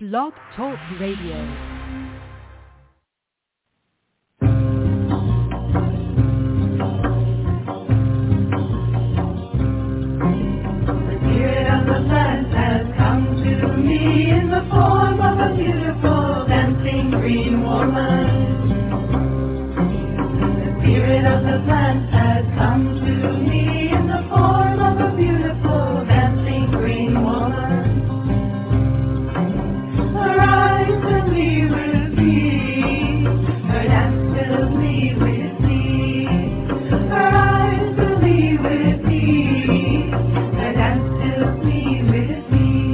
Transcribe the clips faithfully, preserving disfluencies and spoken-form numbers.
Blog Talk Radio. In the form of a beautiful dancing green woman. The spirit of the plant has come to me in the form of a beautiful dancing green woman. Her eyes fill me with glee, her dance fills me with glee. Her eyes fill me with glee, her dance fills me with glee.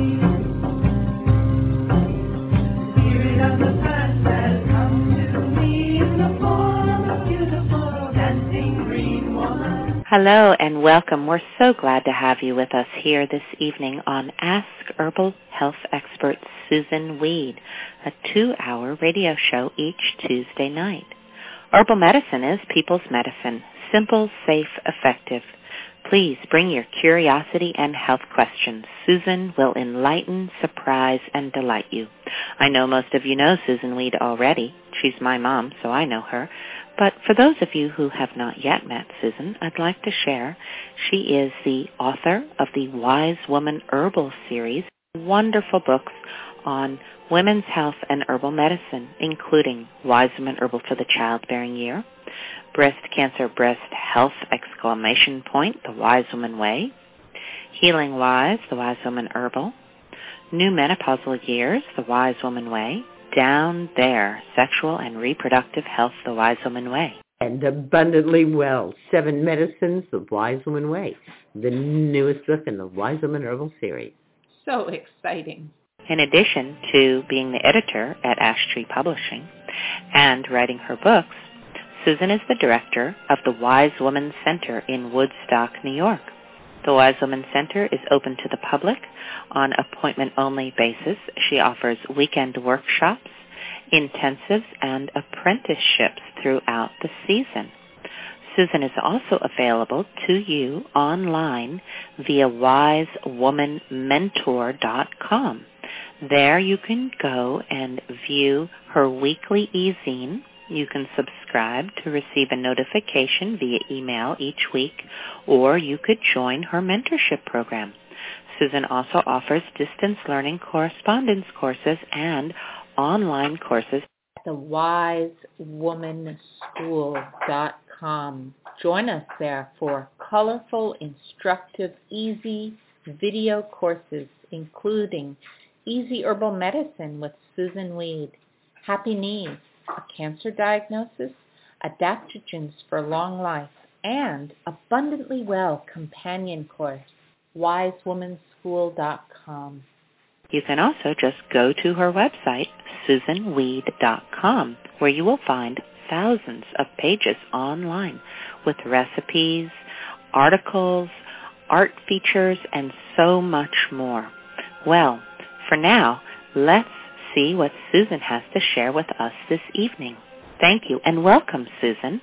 Hello and welcome. We're so glad to have you with us here this evening on Ask Herbal Health Expert Susun Weed, a two-hour radio show each Tuesday night. Herbal medicine is people's medicine, simple, safe, effective. Please bring your curiosity and health questions. Susun will enlighten, surprise, and delight you. I know most of you know Susun Weed already. She's my mom, so I know her. But for those of you who have not yet met Susun, I'd like to share she is the author of the Wise Woman Herbal series, wonderful books on women's health and herbal medicine, including Wise Woman Herbal for the Childbearing Year, Breast Cancer Breast Health exclamation point, The Wise Woman Way, Healing Wise, The Wise Woman Herbal, New Menopausal Years, The Wise Woman Way, Down There, Sexual and Reproductive Health, The Wise Woman Way. And Abundantly Well, Seven Medicines, The Wise Woman Way, the newest book in the Wise Woman Herbal series. So exciting. In addition to being the editor at Ash Tree Publishing and writing her books, Susun is the director of the Wise Woman Center in Woodstock, New York. The Wise Woman Center is open to the public on appointment-only basis. She offers weekend workshops, intensives, and apprenticeships throughout the season. Susun is also available to you online via wise woman mentor dot com. There you can go and view her weekly e-zine. You can subscribe to receive a notification via email each week, or you could join her mentorship program. Susun also offers distance learning correspondence courses and online courses at the wise woman school dot com. Join us there for colorful, instructive, easy video courses, including Easy Herbal Medicine with Susun Weed, Happy Knees, a cancer diagnosis, adaptogens for long life, and Abundantly Well companion course, wise woman school dot com. You can also just go to her website, susun weed dot com, where you will find thousands of pages online with recipes, articles, art features, and so much more. Well, for now, let's see what Susun has to share with us this evening. Thank you, and welcome, Susun.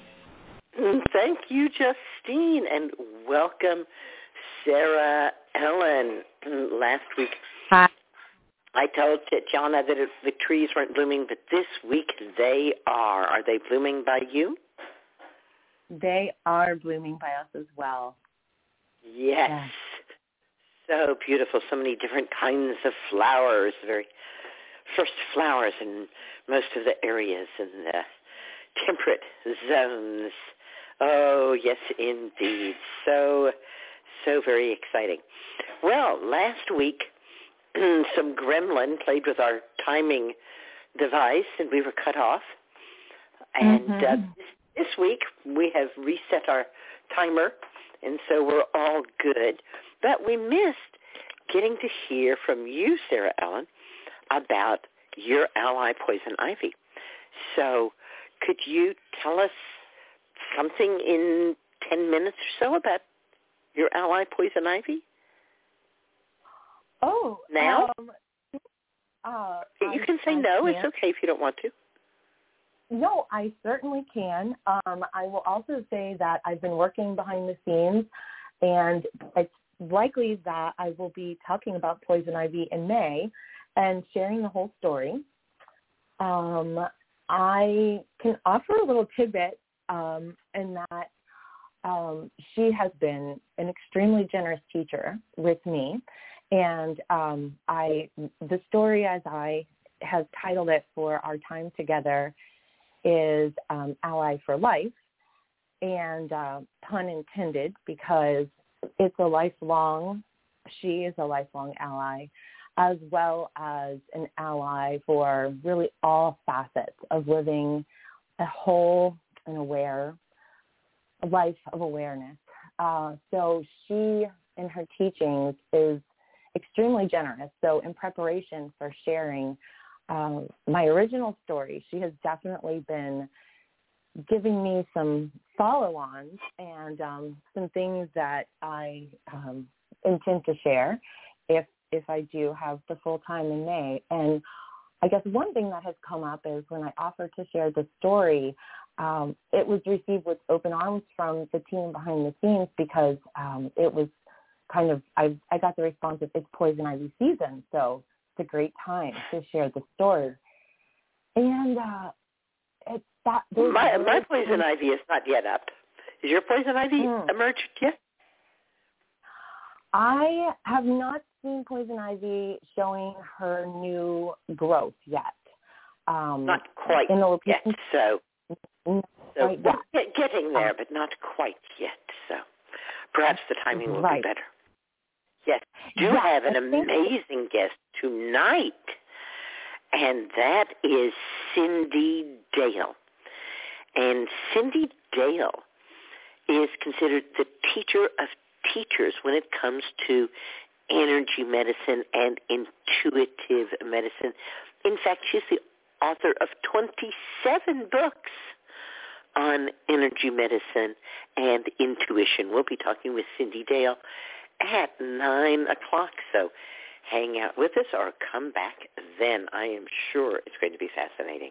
Thank you, Justine, and welcome, Sarah Ellen. Last week, Hi. I told Jana that if the trees weren't blooming, but this week they are. Are they blooming by you? They are blooming by us as well. Yes. Yeah. So beautiful. So many different kinds of flowers, very first flowers in most of the areas in the temperate zones. Oh, yes, indeed. So, so very exciting. Well, last week, some gremlin played with our timing device, and we were cut off. And mm-hmm. uh, this week, we have reset our timer, and so we're all good. But we missed getting to hear from you, Sarah Ellen, about your ally, poison ivy. So could you tell us something in ten minutes or so about your ally, poison ivy? Oh. Now? Um, uh, you I, can say I no. can't. It's okay if you don't want to. No, I certainly can. Um, I will also say that I've been working behind the scenes, and it's likely that I will be talking about poison ivy in May. and sharing the whole story. Um, I can offer a little tidbit um, in that um, she has been an extremely generous teacher with me. And um, I, the story, as I have titled it for our time together, is um, Ally for Life, and uh, pun intended, because it's a lifelong, she is a lifelong ally, as well as an ally for really all facets of living a whole and aware a life of awareness. Uh, so she, in her teachings, is extremely generous. So in preparation for sharing uh, my original story, she has definitely been giving me some follow-ons and um, some things that I um, intend to share if if I do have the full time in May. And I guess one thing that has come up is when I offered to share the story, um, it was received with open arms from the team behind the scenes, because um, it was kind of, I, I got the response of, it's poison ivy season, so it's a great time to share the story. And uh, it's that. My, my poison ivy is not yet up. Is your poison ivy mm. emerged yet? I have not seen poison ivy showing her new growth yet. Um, not quite in the yet, so, so quite yet. Get, getting there, but not quite yet. So perhaps the timing will right. be better. Yes, do yeah, have an I amazing guest tonight, and that is Cyndi Dale. And Cyndi Dale is considered the teacher of teachers when it comes to energy medicine and intuitive medicine. In fact, she's the author of twenty-seven books on energy medicine and intuition. We'll be talking with Cyndi Dale at nine o'clock, so hang out with us or come back then. I am sure it's going to be fascinating.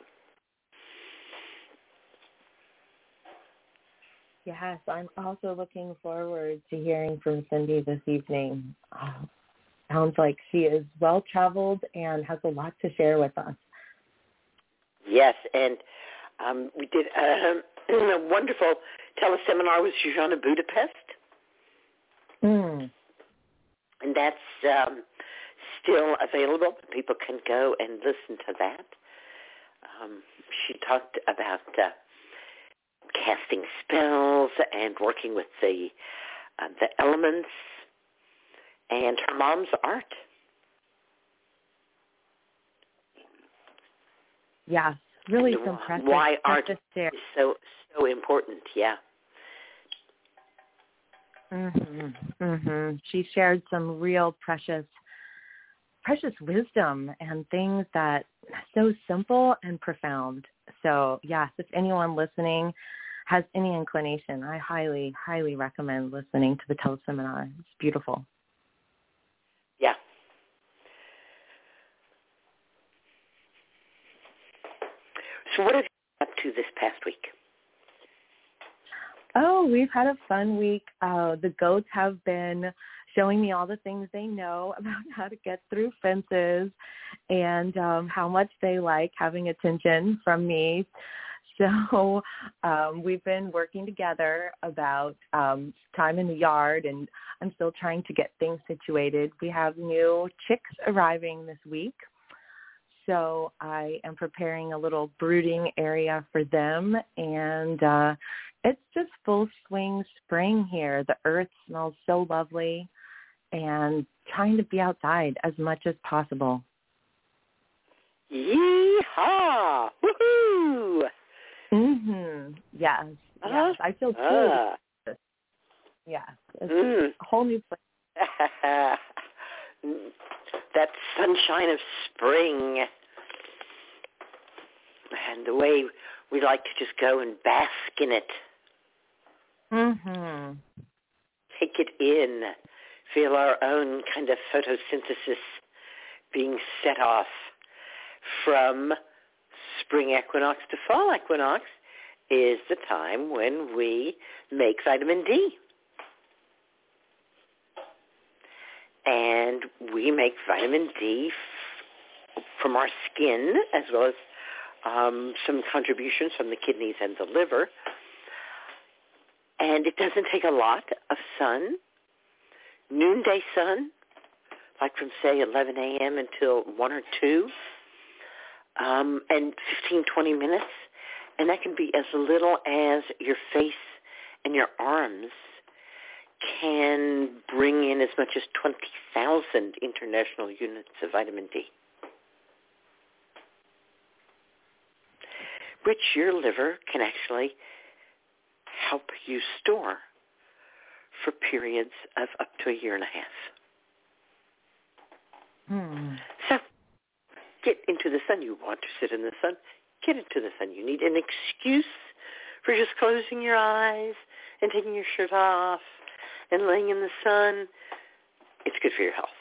Yes, I'm also looking forward to hearing from Cyndi this evening. Uh, sounds like she is well-traveled and has a lot to share with us. Yes, and um, we did a, a wonderful teleseminar with Shoshana Budapest. Mm. And that's um, still available. People can go and listen to that. Um, she talked about uh, casting spells and working with the uh, the elements and her mom's art. Yes, really and some precious. Why art precious is so so important? Yeah. Mhm. Mhm. She shared some real precious, precious wisdom and things that are so simple and profound. So yes, if anyone listening has any inclination, I highly, highly recommend listening to the teleseminar. It's beautiful. Yeah. So what have you been up to this past week? Oh, we've had a fun week. Uh, the goats have been showing me all the things they know about how to get through fences and um, how much they like having attention from me. So um, we've been working together about um, time in the yard, and I'm still trying to get things situated. We have new chicks arriving this week, so I am preparing a little brooding area for them, and uh, it's just full swing spring here. The earth smells so lovely, and trying to be outside as much as possible. Yeehaw! Woohoo! Mm-hmm. Yes. Uh, yes. I feel uh. good. Yes. It's Mm. a whole new place. That sunshine of spring. And the way we like to just go and bask in it. Mm-hmm. Take it in. Feel our own kind of photosynthesis being set off from spring equinox to fall equinox is the time when we make vitamin D. And we make vitamin D from our skin, as well as um, some contributions from the kidneys and the liver. And it doesn't take a lot of sun, noonday sun, like from, say, eleven a.m. until one or two, um, and fifteen, twenty minutes. And that can be as little as your face and your arms can bring in as much as twenty thousand international units of vitamin D, which your liver can actually help you store for periods of up to a year and a half. Hmm. So get into the sun. You want to sit in the sun, get into the sun. You need an excuse for just closing your eyes and taking your shirt off and laying in the sun. It's good for your health.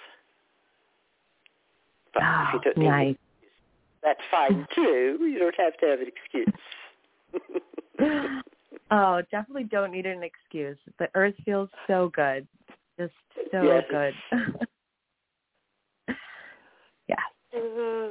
But Oh, if you don't nice. need it, that's fine too. You don't have to have an excuse. Oh, definitely don't need an excuse. The earth feels so good. Just so Yes. good. Yeah. Uh,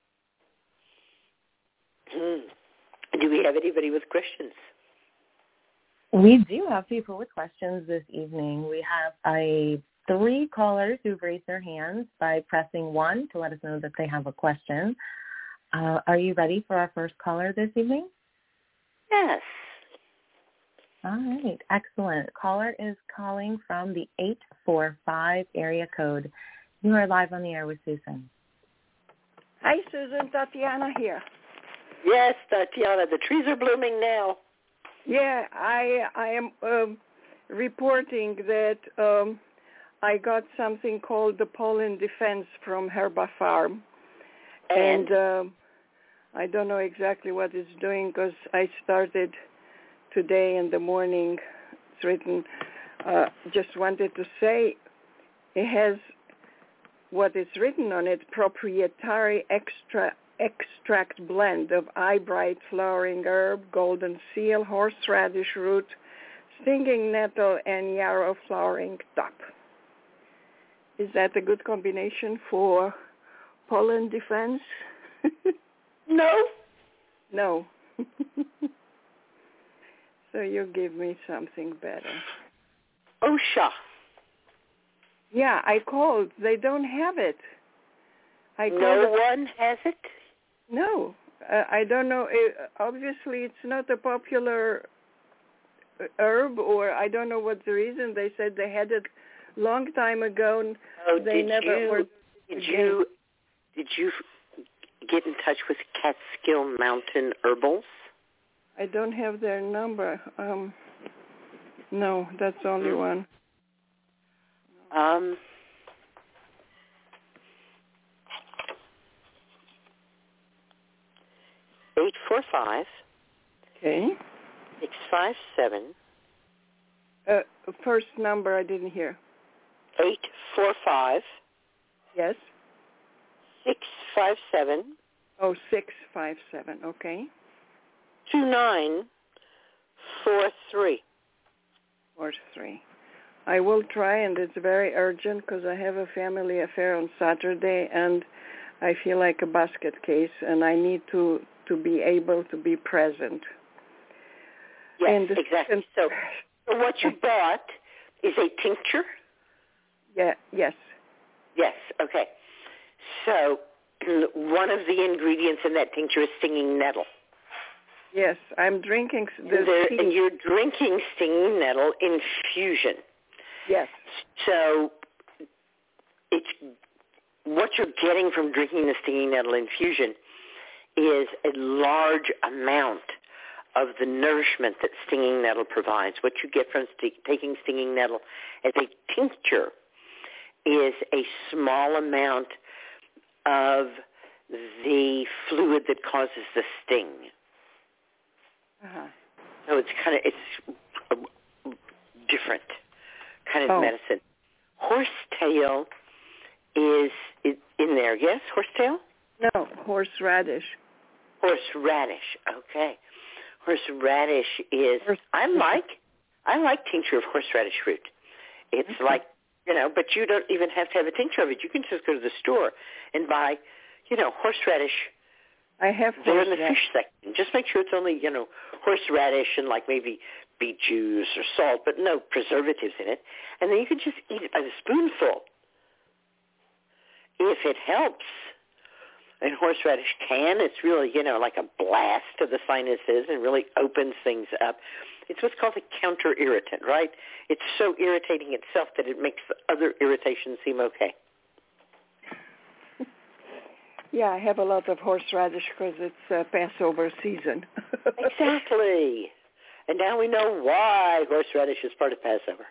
hmm. Do we have anybody with questions? We do have people with questions this evening. We have a three callers who've raised their hands by pressing one to let us know that they have a question. Uh, are you ready for our first caller this evening? Yes. All right. Excellent. Caller is calling from the eight four five area code. You are live on the air with Susan. Hi, Susan. Tatiana here. Yes, Tatiana, the trees are blooming now. Yeah, I I am um, reporting that um, I got something called the pollen defense from Herbafarm, And, and um, I don't know exactly what it's doing because I started today in the morning. It's written. Uh, just wanted to say it has what is written on it: proprietary extra. extract blend of eyebright flowering herb, golden seal, horseradish root, stinging nettle, and yarrow flowering top. Is that a good combination for pollen defense? no. No. So you give me something better. OSHA. Yeah, I called. They don't have it. I No called. one has it? No, uh, I don't know. It, obviously, it's not a popular herb, or I don't know what's the reason. They said they had it long time ago, and Oh, they did never you, were. Did you, did you get in touch with Catskill Mountain Herbals? I don't have their number. Um, no, that's the only one. Um, eight four five. Okay. Six five seven. Uh, first number I didn't hear. Eight four five. Yes. Six five seven. Oh, six five seven. Okay. Two nine four three. Four three. I will try, and it's very urgent because I have a family affair on Saturday, and I feel like a basket case, and I need to, to be able to be present. Yes, and the exactly. second, So, so what you bought is a tincture? Yeah. Yes. Yes, okay. So one of the ingredients in that tincture is stinging nettle. Yes. I'm drinking the And, there, tea. and you're drinking stinging nettle infusion. Yes. So it's what you're getting from drinking the stinging nettle infusion is a large amount of the nourishment that stinging nettle provides. What you get from st- taking stinging nettle as a tincture is a small amount of the fluid that causes the sting. Uh-huh. So it's kind of it's a different kind of Oh. medicine. Horsetail is in there, yes? Horsetail? No, horseradish. Horseradish, okay. Horseradish is, Horse- I like, I like tincture of horseradish root. It's Okay. like, you know, but you don't even have to have a tincture of it. You can just go to the store and buy, you know, horseradish. I have They're in the horseradish. fish section. Just make sure it's only, you know, horseradish and like maybe beet juice or salt, but no preservatives in it. And then you can just eat it by the spoonful. If it helps. And horseradish can. It's really, you know, like a blast to the sinuses and really opens things up. It's what's called a counter-irritant, right? It's so irritating itself that it makes the other irritation seem okay. Yeah, I have a lot of horseradish because it's uh, Passover season. Exactly. And now we know why horseradish is part of Passover.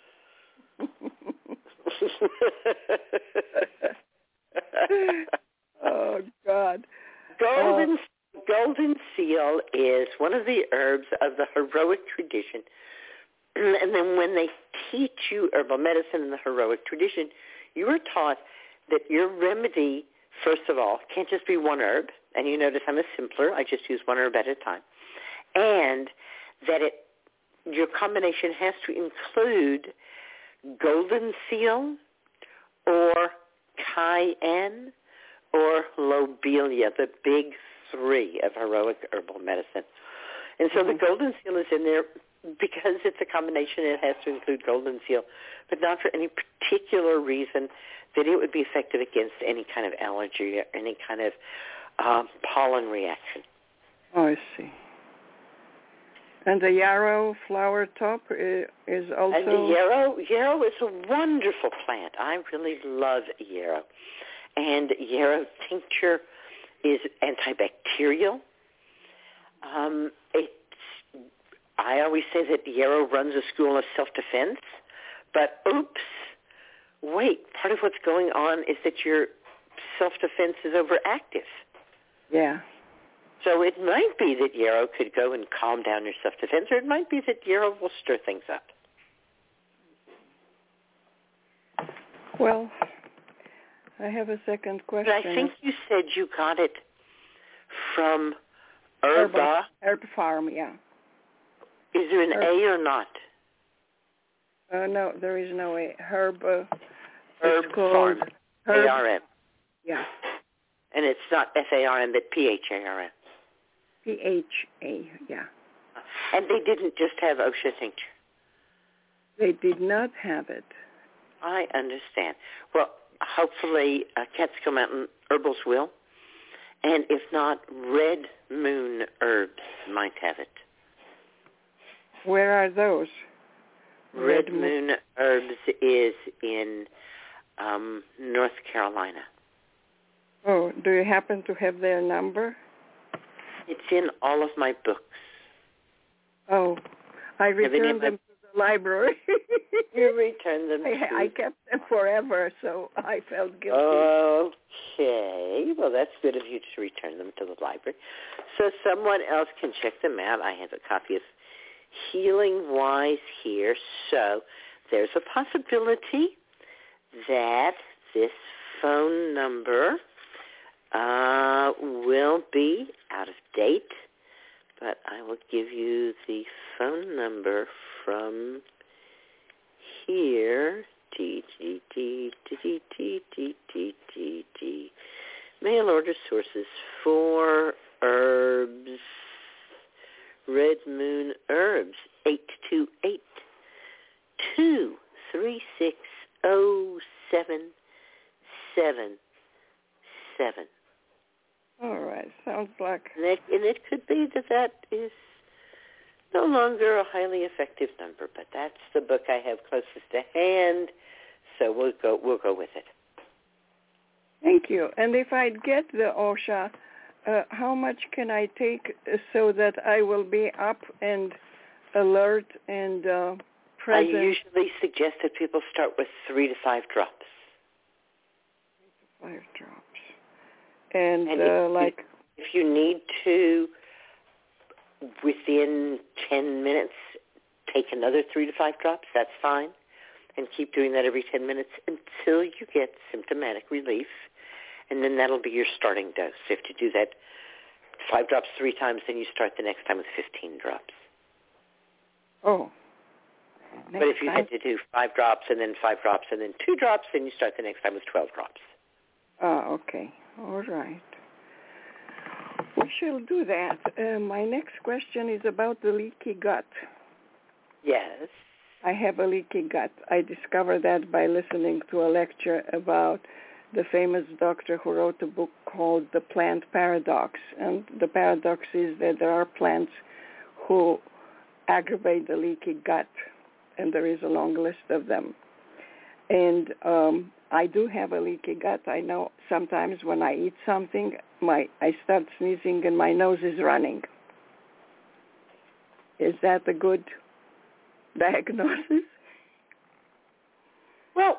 Oh, God. Golden, uh, golden seal is one of the herbs of the heroic tradition. And then when they teach you herbal medicine in the heroic tradition, you are taught that your remedy, first of all, can't just be one herb. And you notice I'm a simpler. I just use one herb at a time. And that it your combination has to include golden seal or cayenne or lobelia, the big three of heroic herbal medicine. And so mm-hmm. the golden seal is in there because it's a combination. It has to include golden seal, but not for any particular reason that it would be effective against any kind of allergy or any kind of um, pollen reaction. Oh, I see. And the yarrow flower top is also... And the yarrow, yarrow is a wonderful plant. I really love yarrow. And yarrow tincture is antibacterial. Um, it's, I always say that yarrow runs a school of self-defense, but oops, wait, part of what's going on is that your self-defense is overactive. Yeah. So it might be that yarrow could go and calm down your self-defense, or it might be that yarrow will stir things up. Well, I have a second question. But I think you said you got it from Herba. Herb Farm, yeah. Is there an Herb. A or not? Uh, no, there is no A. Herb. Uh, Herb Farm. Herb. A R M. Yeah. And it's not F A R M, but P H A R M. P H A, yeah. And they didn't just have Osha tincture. They did not have it. I understand. Well, hopefully uh, Catskill Mountain Herbals will. And if not, Red Moon Herbs might have it. Where are those? Red, Red Moon Herbs is in um, North Carolina. Oh, do you happen to have their number? It's in all of my books. Oh, I returned them to the library. You returned them I, to... I kept them forever, so I felt guilty. Okay. Well, that's good of you to return them to the library. So someone else can check them out. I have a copy of Healing Wise here. So there's a possibility that this phone number uh, will be out of date, but I will give you the phone number from here. T T T T T T T T T. Mail order sources for herbs. Red Moon Herbs, eight two eight, two three six, zero seven seven seven. All right, sounds like... And it, and it could be that that is no longer a highly effective number, but that's the book I have closest to hand, so we'll go, we'll go with it. Thank you. And if I get the Osha, uh, how much can I take so that I will be up and alert and uh, present? I usually suggest that people start with three to five drops. Five drops. And, and uh, if, like... If you need to, within ten minutes, take another three to five drops, that's fine. And keep doing that every ten minutes until you get symptomatic relief. And then that'll be your starting dose. If you do that five drops three times, then you start the next time with fifteen drops. Oh. Next but if you time? had to do five drops and then five drops and then two drops, then you start the next time with twelve drops. Oh, okay. All right. We shall do that. Uh, my next question is about the leaky gut. Yes. I have a leaky gut. I discovered that by listening to a lecture about the famous doctor who wrote a book called The Plant Paradox. And the paradox is that there are plants who aggravate the leaky gut, and there is a long list of them. And um, I do have a leaky gut. I know sometimes when I eat something, my I start sneezing and my nose is running. Is that a good diagnosis? Well,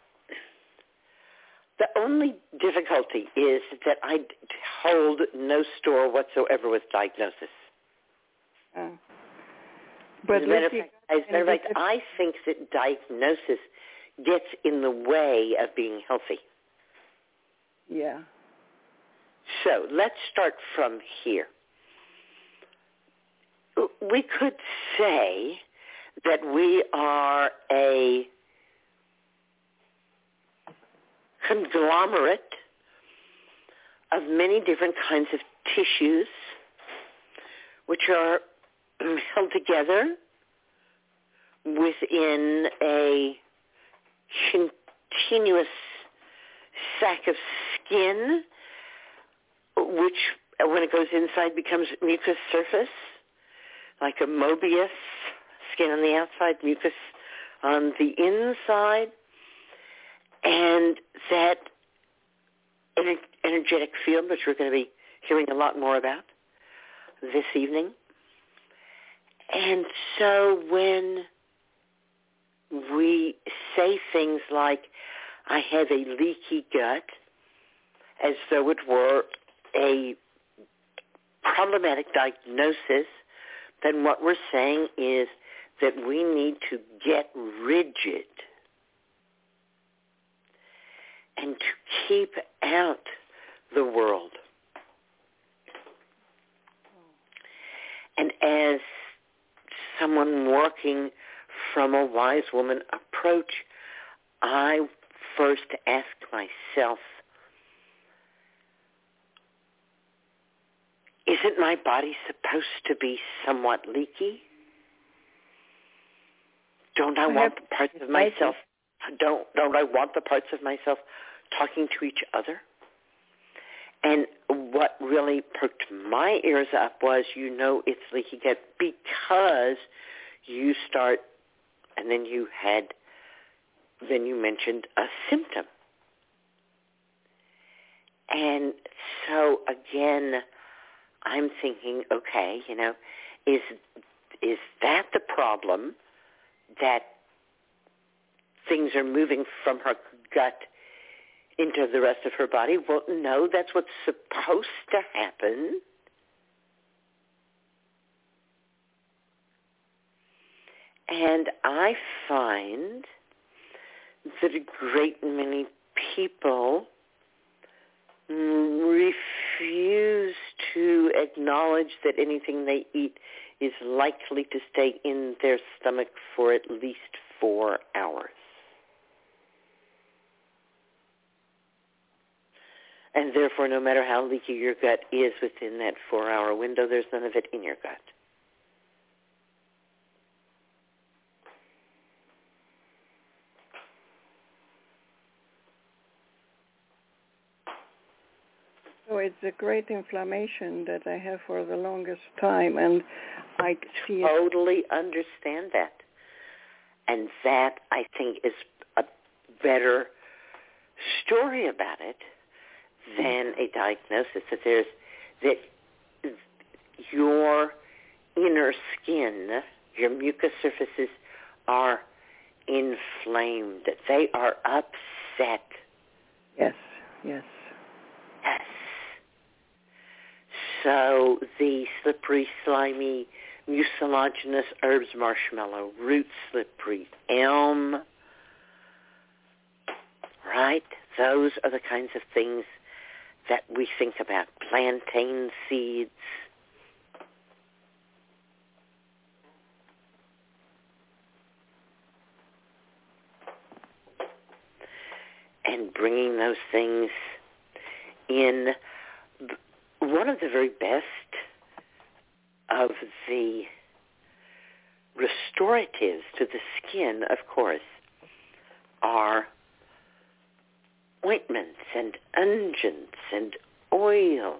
the only difficulty is that I hold no store whatsoever with diagnosis. Uh, but as a matter of fact, as a matter of fact, I think that diagnosis gets in the way of being healthy. Yeah. So let's start from here. We could say that we are a conglomerate of many different kinds of tissues which are held together within a continuous sac of skin, which when it goes inside becomes mucous surface, like a Mobius, skin on the outside, mucus on the inside, and that ener- energetic field, which we're going to be hearing a lot more about this evening. And so when we say things like, I have a leaky gut, as though it were a problematic diagnosis, then what we're saying is that we need to get rigid and to keep out the world. And as someone working from a wise woman approach, I first ask myself, isn't my body supposed to be somewhat leaky? Don't I want the parts of myself, don't, don't I want the parts of myself talking to each other? And what really perked my ears up was, you know, it's leaky gut because you start, and then you had, then you mentioned a symptom. And so again, I'm thinking, okay, you know, is is that the problem, that things are moving from her gut into the rest of her body? Well, no, that's what's supposed to happen. And I find that a great many people refuse to acknowledge that anything they eat is likely to stay in their stomach for at least four hours. And therefore, no matter how leaky your gut is within that four-hour window, there's none of it in your gut. So it's a great inflammation that I have for the longest time, and I see it. Totally understand that. And that, I think, is a better story about it than a diagnosis, that there's that your inner skin, your mucous surfaces are inflamed, that they are upset. Yes, yes. Yes. So the slippery, slimy, mucilaginous herbs, marshmallow, root slippery, elm, right? Those are the kinds of things that we think about. Plantain seeds. And bringing those things in one of the very best of the restoratives to the skin, of course, are ointments and unguents and oils.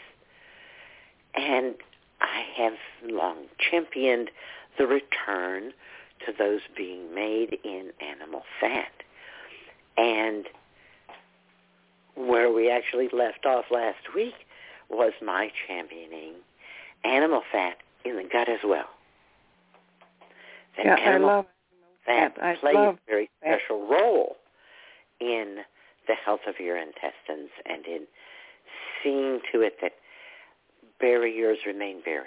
And I have long championed the return to those being made in animal fat. And where we actually left off last week was my championing animal fat in the gut as well. That yeah, animal I love fat I plays love a very fat. special role in the health of your intestines and in seeing to it that barriers remain barriers.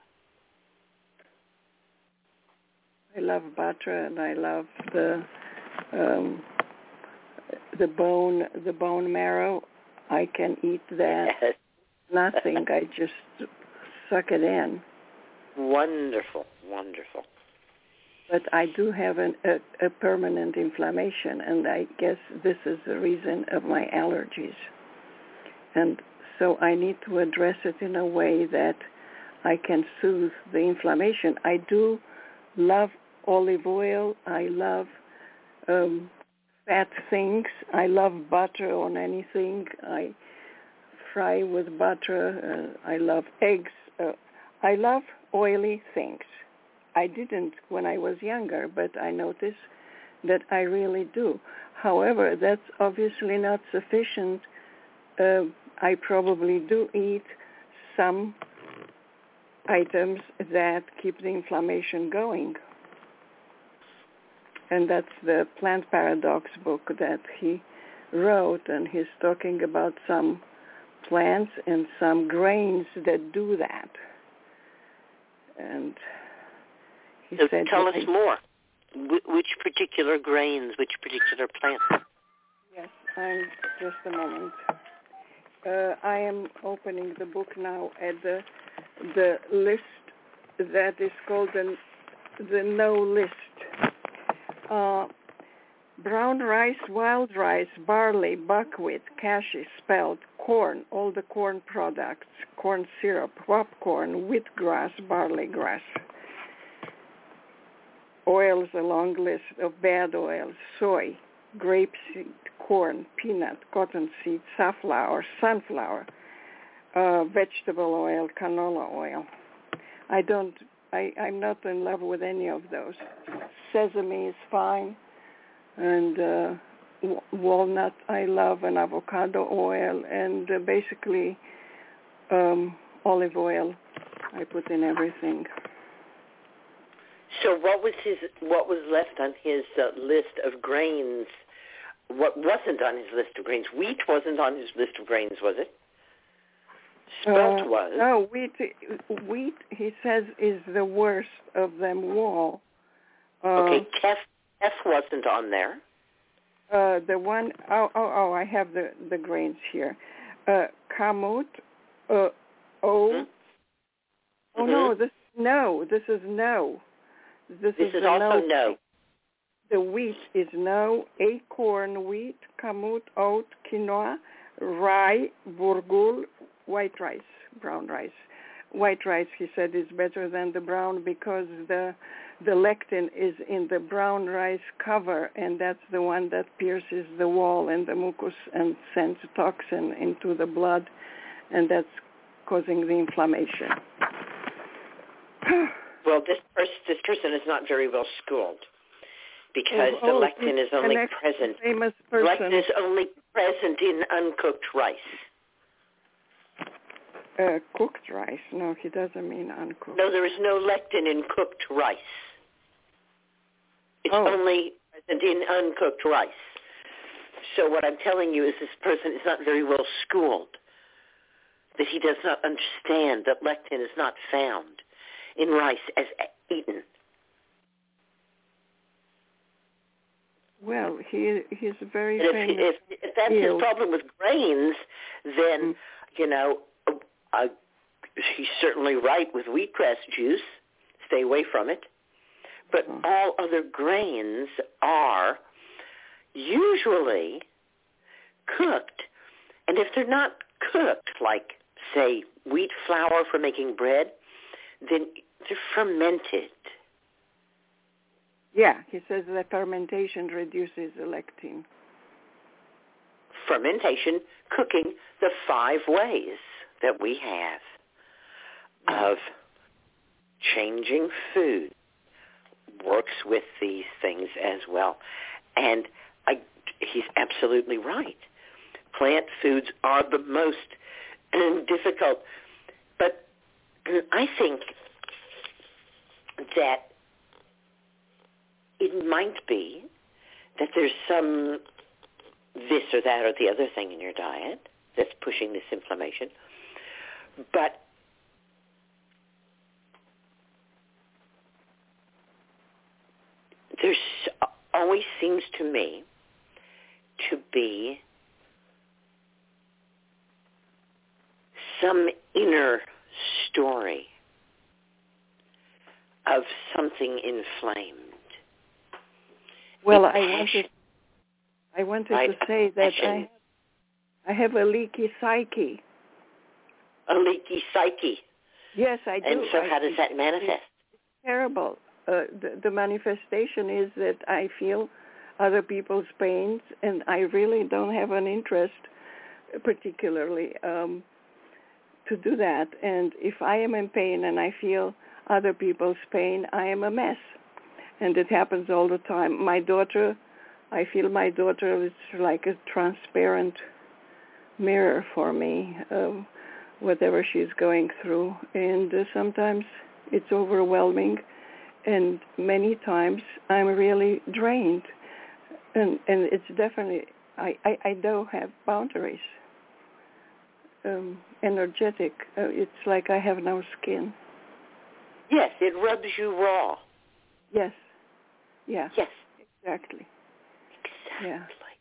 I love butter, and I love the um, the bone the bone marrow. I can eat that. Yes. Nothing. I just suck it in. Wonderful, wonderful. But I do have an, a, a permanent inflammation, and I guess this is the reason of my allergies. And so I need to address it in a way that I can soothe the inflammation. I do love olive oil. I love um, fat things. I love butter on anything. I fry with butter. Uh, I love eggs. Uh, I love oily things. I didn't when I was younger, but I notice that I really do. However, that's obviously not sufficient. Uh, I probably do eat some items that keep the inflammation going. And that's the Plant Paradox book that he wrote, and he's talking about some plants and some grains that do that. And he so said, tell us I, more. Wh- which particular grains, which particular plants? Yes, I'm just a moment. Uh, I am opening the book now at the the list that is called the, the no list. Uh, brown rice, wild rice, barley, buckwheat, cashew, spelt, corn, all the corn products, corn syrup, popcorn, wheatgrass, barley grass. Oils, a long list of bad oils, soy, grapeseed, corn, peanut, cottonseed, safflower, sunflower, uh, vegetable oil, canola oil. I don't, I, I'm not in love with any of those. Sesame is fine, and uh, w- walnut I love, and avocado oil, and uh, basically um, olive oil. I put in everything. So what was his? What was left on his uh, list of grains? What wasn't on his list of grains? Wheat wasn't on his list of grains, was it? Spelt uh, was. No, wheat. Wheat, he says, is the worst of them all. Uh, Okay, Kef, Kef wasn't on there. Uh, the one, oh, oh, oh, I have the, the grains here. Uh, kamut, uh, oh, Mm-hmm. oh Mm-hmm. no, this, no, this is no. This, This is, is the also no. no. The wheat is no, acorn wheat, kamut, oat, quinoa, rye, burgul, white rice, brown rice. White rice, he said, is better than the brown because the the lectin is in the brown rice cover, and that's the one that pierces the wall and the mucus and sends toxin into the blood, and that's causing the inflammation. Well, this, pers- this person is not very well schooled because oh, the oh, lectin is only present. Famous person. Lectin is only present in uncooked rice. Uh, cooked rice. No, he doesn't mean uncooked. No, there is no lectin in cooked rice. It's Oh. only present in uncooked rice. So what I'm telling you is this person is not very well schooled, that he does not understand that lectin is not found in rice as eaten. Well, he he's very And if, famous. if, if that's his problem with grains, then, Mm. you know, uh, he's certainly right with wheatgrass juice. Stay away from it. But Oh. all other grains are usually cooked And if they're not cooked, like, say, wheat flour for making bread, then they're fermented. Yeah, he says that fermentation reduces the lectin. Fermentation, cooking, the five ways that we have of changing food works with these things as well. And I, he's absolutely right. Plant foods are the most difficult. But I think that it might be that there's some this or that or the other thing in your diet that's pushing this inflammation. But there always seems to me to be some inner story of something inflamed. Well, I wanted, I wanted right. to say that I, I have a leaky psyche. A leaky psyche. Yes, I do. And so I how does that manifest? It's terrible. Uh, the, the manifestation is that I feel other people's pains, and I really don't have an interest particularly um, to do that. And if I am in pain and I feel other people's pain, I am a mess. And it happens all the time. My daughter, I feel my daughter is like a transparent mirror for me, uh, whatever she's going through. And uh, sometimes it's overwhelming. And many times I'm really drained. And and it's definitely, I, I, I don't have boundaries. Um, energetic. Uh, it's like I have no skin. Yes, it rubs you raw. Yes. Yeah. Yes. Exactly. Exactly.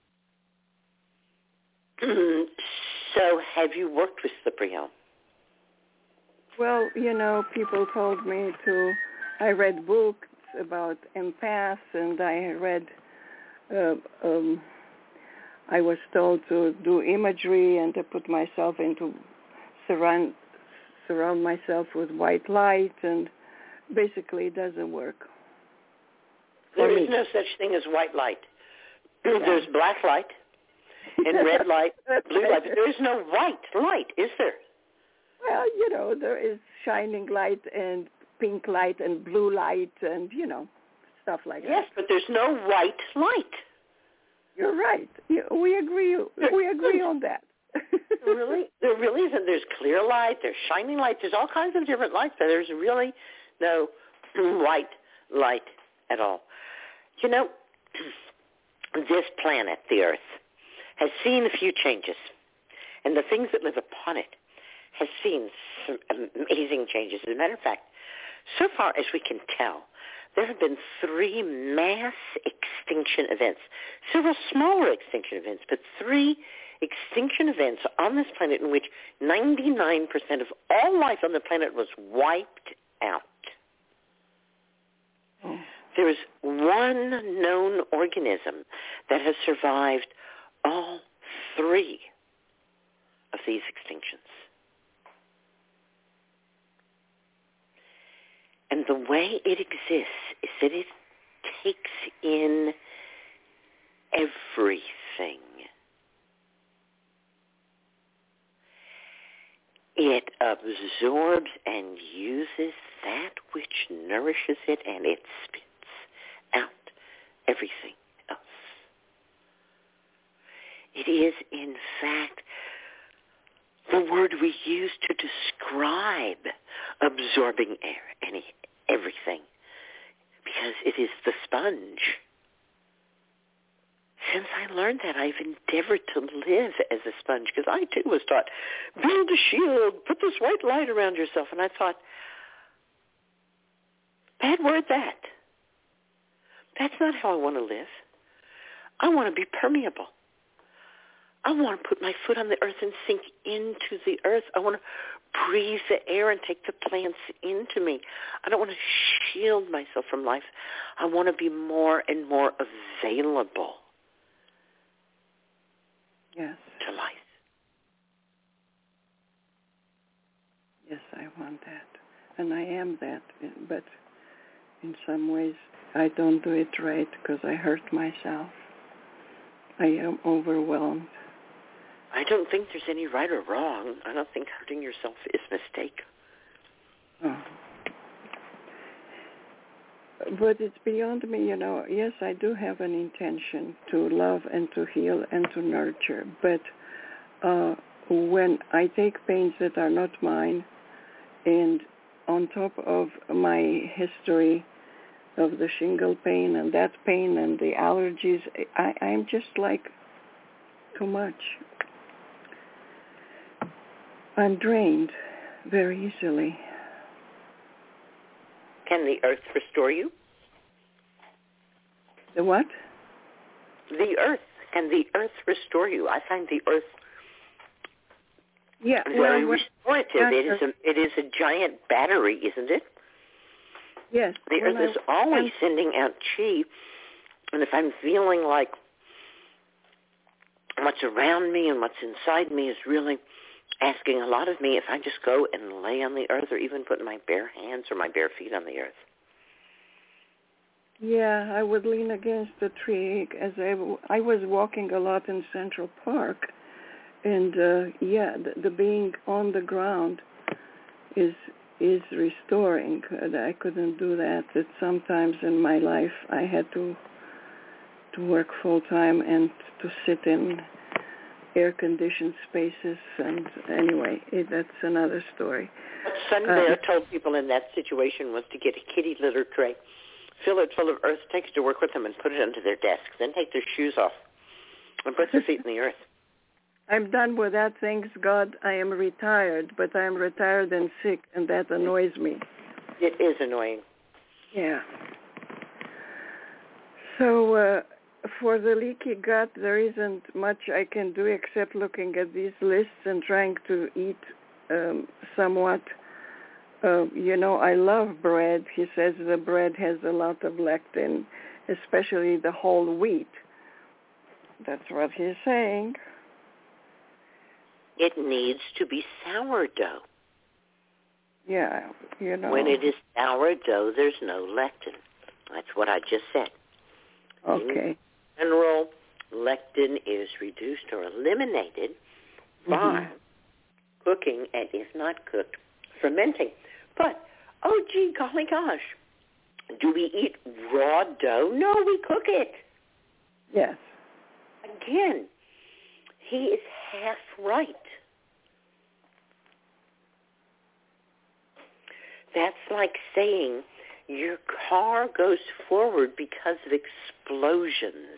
Yeah. So have you worked with the Brielle? Well, you know, people told me to, I read books about empaths, and I read, uh, um, I was told to do imagery and to put myself into, surround, surround myself with white light, and basically it doesn't work. There is no such thing as white light. Yeah. There's black light and red light, blue light, but there is no white light, is there? Well, you know, there is shining light and pink light and blue light and, you know, stuff like yes, that. Yes, but there's no white light. You're right. We agree. We agree on that. Really? There really isn't. There's clear light. There's shining light. There's all kinds of different lights. But there's really no white light at all. You know, this planet, the Earth, has seen a few changes. And the things that live upon it has seen some amazing changes. As a matter of fact, so far as we can tell, there have been three mass extinction events, several smaller extinction events, but three extinction events on this planet in which ninety-nine percent of all life on the planet was wiped out. Oh. There is one known organism that has survived all three of these extinctions. And the way it exists is that it takes in everything. It absorbs and uses that which nourishes it, and it spits out everything else. It is, in fact, the word we use to describe absorbing air, any, everything, because it is the sponge. Since I learned that, I've endeavored to live as a sponge, because I, too, was taught, build a shield, put this white light around yourself. And I thought, bad word that. That's not how I want to live. I want to be permeable. I want to put my foot on the earth and sink into the earth. I want to breathe the air and take the plants into me. I don't want to shield myself from life. I want to be more and more available yes. to life. want that. And I am that, but in some ways I don't do it right because I hurt myself. I am overwhelmed. I don't think there's any right or wrong. I don't think hurting yourself is a mistake. Oh. But it's beyond me, you know. Yes, I do have an intention to love and to heal and to nurture. But uh, when I take pains that are not mine, and on top of my history of the shingle pain and that pain and the allergies, I, I'm just like too much. I'm drained very easily. Can the earth restore you? The what? The earth. Can the earth restore you? I find the earth yeah, very well, restorative. It is a it is a giant battery, isn't it? Yes. The earth I, is always sending out chi, and if I'm feeling like what's around me and what's inside me is really asking a lot of me, if I just go and lay on the earth or even put my bare hands or my bare feet on the earth. Yeah, I would lean against the tree as I, I was walking a lot in Central Park, and uh, yeah, the, the being on the ground is is restoring. I couldn't do that. That sometimes in my life I had to to work full time and to sit in air-conditioned spaces, and anyway, it, that's another story. What Sunday Uh, I told people in that situation was to get a kitty litter tray, fill it full of earth, take it to work with them, and put it under their desk. Then take their shoes off and put their feet in the earth. I'm done with that, thanks God. I am retired, but I am retired and sick, and that annoys me. It is annoying. Yeah. So uh, for the leaky gut, there isn't much I can do except looking at these lists and trying to eat um, somewhat. Uh, you know, I love bread. He says the bread has a lot of lectin, especially the whole wheat. That's what he's saying. It needs to be sourdough. Yeah, you know. When it is sourdough, there's no lectin. That's what I just said. Okay. In general, lectin is reduced or eliminated by Mm-hmm. cooking and, if not cooked, fermenting. But, oh, gee, golly gosh, do we eat raw dough? No, we cook it. Yes. Again, he is half right. That's like saying your car goes forward because of explosions.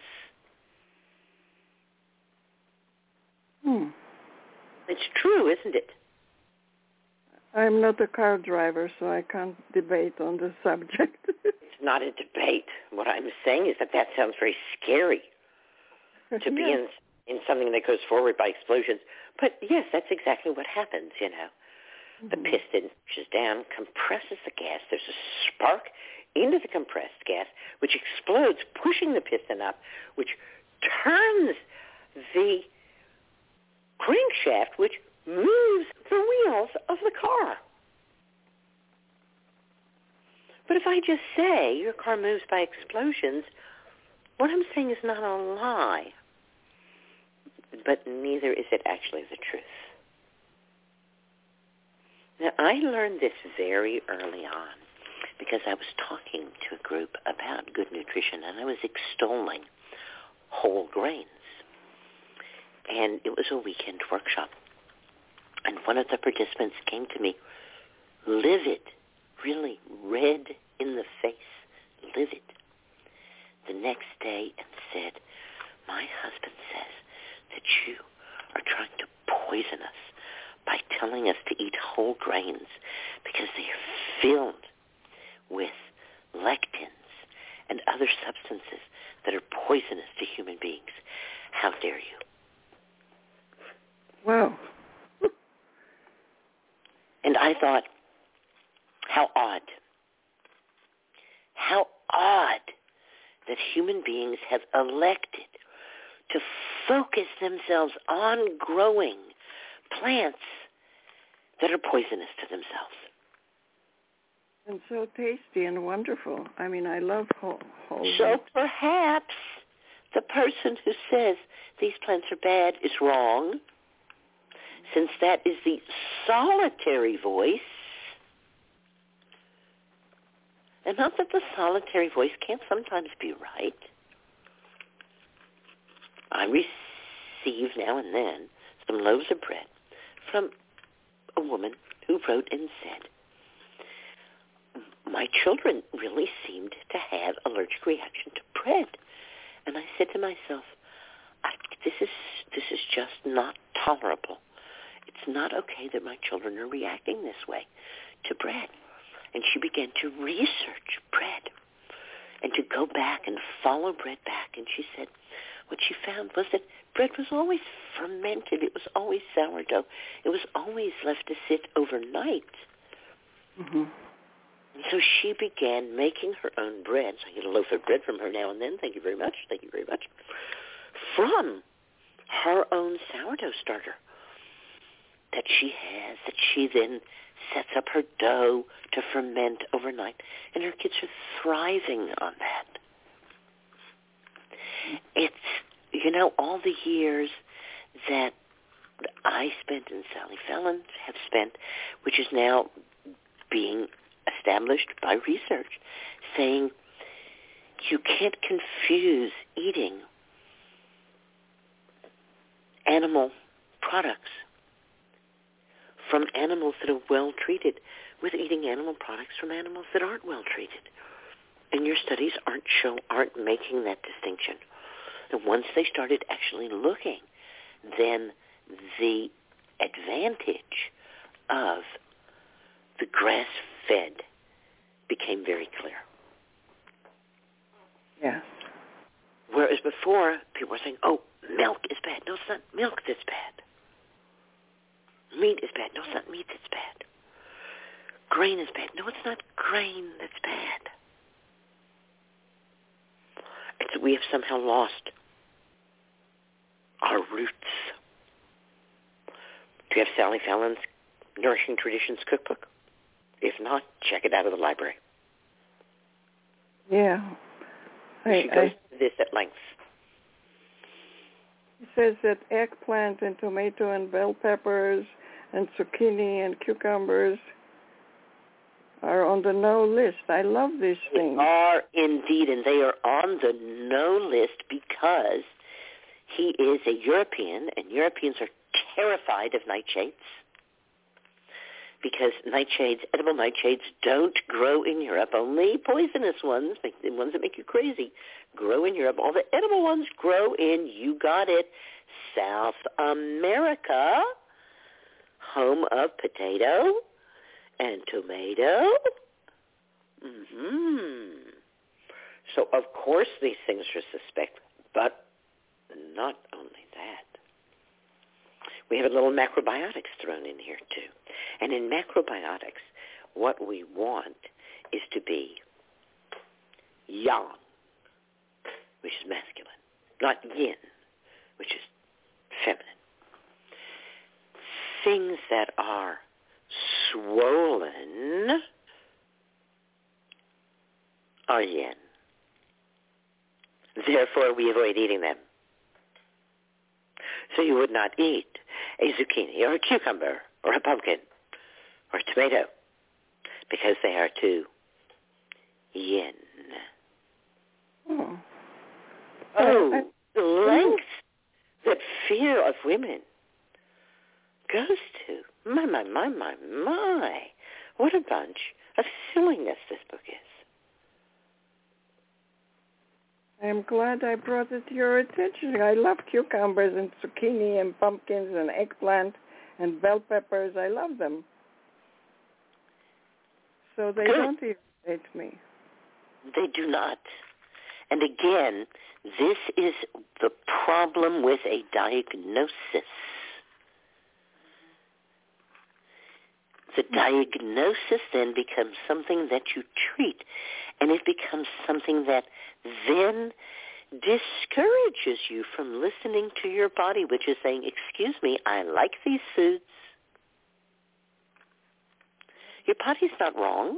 Hmm. It's true, isn't it? I'm not a car driver, so I can't debate on the subject. It's not a debate. What I'm saying is that that sounds very scary to be Yes. in, in something that goes forward by explosions. But, yes, that's exactly what happens, you know. The Mhm. piston pushes down, compresses the gas. There's a spark into the compressed gas, which explodes, pushing the piston up, which turns the crankshaft, which moves the wheels of the car. But if I just say your car moves by explosions, what I'm saying is not a lie, but neither is it actually the truth. Now, I learned this very early on because I was talking to a group about good nutrition, and I was extolling whole grains. And it was a weekend workshop. And one of the participants came to me, livid, really red in the face, livid, the next day and said, my husband says that you are trying to poison us by telling us to eat whole grains because they are filled with lectins and other substances that are poisonous to human beings. How dare you? Wow. And I thought, how odd. How odd that human beings have elected to focus themselves on growing plants that are poisonous to themselves. And so tasty and wonderful. I mean, I love whole, whole So wheat. perhaps the person who says these plants are bad is wrong, since that is the solitary voice. And not that the solitary voice can't sometimes be right. I receive now and then some loaves of bread from a woman who wrote and said, my children really seemed to have allergic reaction to bread. And I said to myself, I, this is this is just not tolerable. It's not okay that my children are reacting this way to bread. And she began to research bread and to go back and follow bread back. And she said what she found was that bread was always fermented. It was always sourdough. It was always left to sit overnight. Mm-hmm. And so she began making her own bread. So I get a loaf of bread from her now and then. Thank you very much. Thank you very much. From her own sourdough starter that she has, that she then sets up her dough to ferment overnight. And her kids are thriving on that. It's, you know, all the years that I spent and Sally Fallon have spent, which is now being established by research, saying you can't confuse eating animal products from animals that are well treated with eating animal products from animals that aren't well treated. And your studies aren't show aren't making that distinction. And once they started actually looking, then the advantage of the grass-fed became very clear. Yes. Whereas before, people were saying, oh, milk is bad. No, it's not milk that's bad. Meat is bad. No, it's not meat that's bad. Grain is bad. No, it's not grain that's bad. It's that we have somehow lost our roots. Do you have Sally Fallon's Nourishing Traditions cookbook? If not, check it out of the library. Yeah. I, she goes I, to this at length. It says that eggplant and tomato and bell peppers and zucchini and cucumbers are on the no list. I love these things. They are indeed, and they are on the no list because he is a European, and Europeans are terrified of nightshades because nightshades, edible nightshades, don't grow in Europe. Only poisonous ones, the ones that make you crazy, grow in Europe. All the edible ones grow in, you got it, South America, home of potato and tomato. Mm-hmm. So, of course, these things are suspect, but not only that. We have a little macrobiotics thrown in here, too. And in macrobiotics, what we want is to be yang, which is masculine, not yin, which is feminine. Things that are swollen are yin. Therefore, we avoid eating them. So you would not eat a zucchini or a cucumber or a pumpkin or a tomato because they are too yin. Oh, oh I, the length that fear of women goes to. My, my, my, my, my. What a bunch of silliness this book is. I'm glad I brought it to your attention. I love cucumbers and zucchini and pumpkins and eggplant and bell peppers. I love them. So they Good. don't irritate me. They do not. And again, this is the problem with a diagnosis. The diagnosis then becomes something that you treat, and it becomes something that then discourages you from listening to your body, which is saying, excuse me, I like these foods. Your body's not wrong.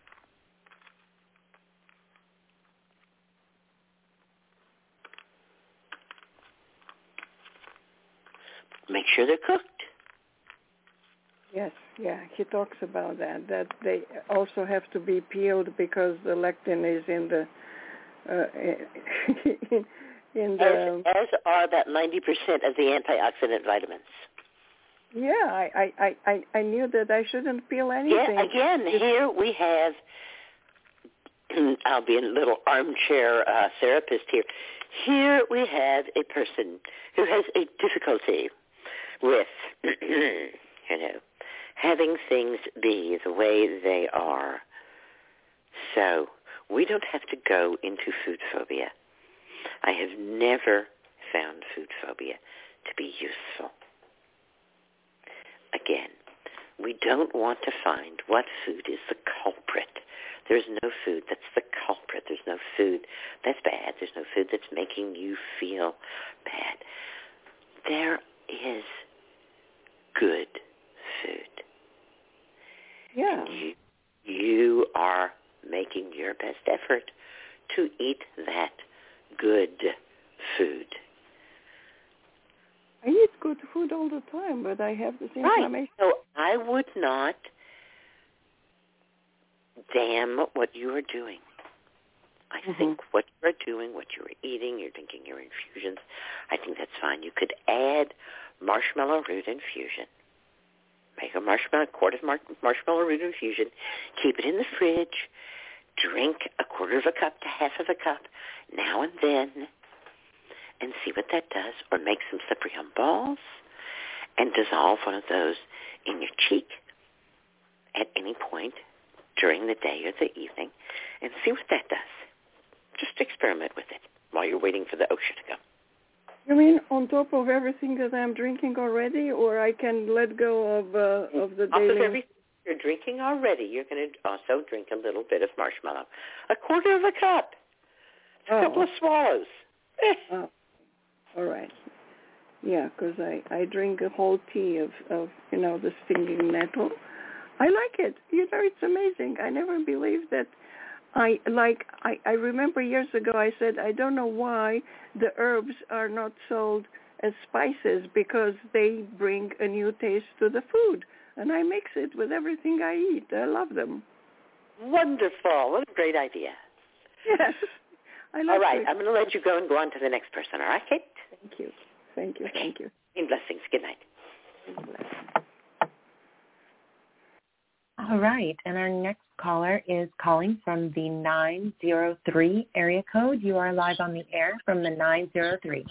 Make sure they're cooked. Yes, yeah, he talks about that, that they also have to be peeled because the lectin is in the, uh, in the... As, as are about ninety percent of the antioxidant vitamins. Yeah, I, I, I, I knew that I shouldn't peel anything. Yeah, again, here we have, I'll be a little armchair uh, therapist here. Here we have a person who has a difficulty with, you know, having things be the way they are. So we don't have to go into food phobia. I have never found food phobia to be useful. Again, we don't want to find what food is the culprit. There's no food that's the culprit. There's no food that's bad. There's no food that's making you feel bad. There is good food. Yeah. And you, you are making your best effort to eat that good food. I eat good food all the time, but I have this inflammation. Right. So I would not damn what you are doing. I mm-hmm. think what you're doing, what you're eating, you're drinking your infusions, I think that's fine. You could add marshmallow root infusion. Make a marshmallow, quart of mar- marshmallow root infusion. Keep it in the fridge. Drink a quarter of a cup to half of a cup now and then, and see what that does. Or make some Cyprian balls and dissolve one of those in your cheek at any point during the day or the evening, and see what that does. Just experiment with it while you're waiting for the ocean to go. You mean on top of everything that I'm drinking already, or I can let go of uh, of the Off daily... of everything you're drinking already, you're going to also drink a little bit of marshmallow. A quarter of a cup. A oh. couple of swallows. Eh. Oh. All right. Yeah, because I, I drink a whole tea of, of, you know, the stinging nettle. I like it. You know, it's amazing. I never believed that. I like. I, I remember years ago I said, I don't know why the herbs are not sold as spices, because they bring a new taste to the food. And I mix it with everything I eat. I love them. Wonderful. What a great idea. Yes. I love all right. it. I'm going to let you go and go on to the next person. All right, Kate? Thank you. Thank you. Okay. Thank you. In blessings. Good night. All right. And our next caller is calling from the nine zero three area code. You are live on the air from the nine zero three.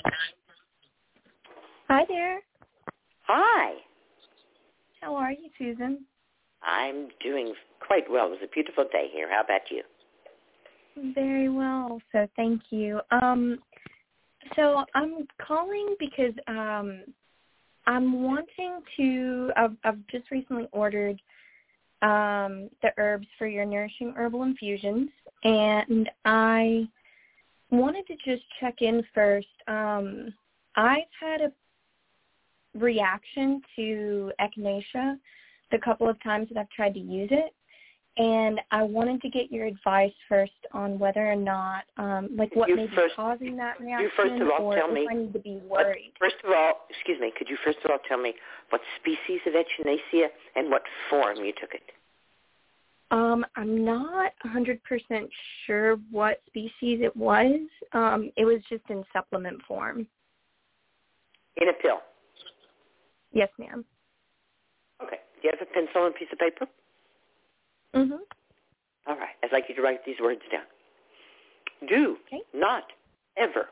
Hi there. Hi. How are you, Susan? I'm doing quite well. It was a beautiful day here. How about you? Very well. So thank you. Um, so I'm calling because um, I'm wanting to, I've, I've just recently ordered um, the herbs for your Nourishing Herbal Infusions, and I wanted to just check in first. Um, I've had a reaction to echinacea the couple of times that I've tried to use it, and I wanted to get your advice first on whether or not, um, like what you may be first, causing that reaction, you first of all or tell if me, I need to be worried. What, first of all, excuse me, could you first of all tell me what species of echinacea and what form you took it? Um, I'm not one hundred percent sure what species it was. Um, it was just in supplement form. In a pill? Yes, ma'am. Okay. Do you have a pencil and a piece of paper? Mm-hmm. All right. I'd like you to write these words down. Do okay. not ever.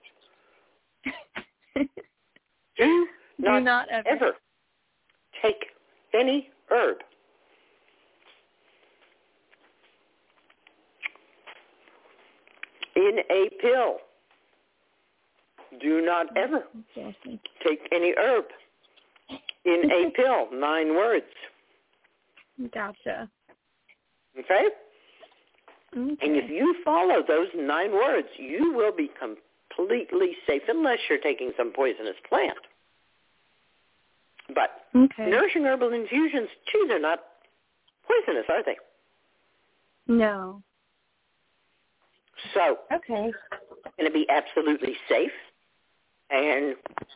Do, Do not, not ever. ever take any herb in a pill. Do not ever take any herb in a pill. Nine words. Gotcha. Okay? Okay. And if you follow those nine words, you will be completely safe, unless you're taking some poisonous plant. But okay. Nourishing Herbal Infusions, too, they're not poisonous, are they? No. So, Okay. it's going to be absolutely safe. And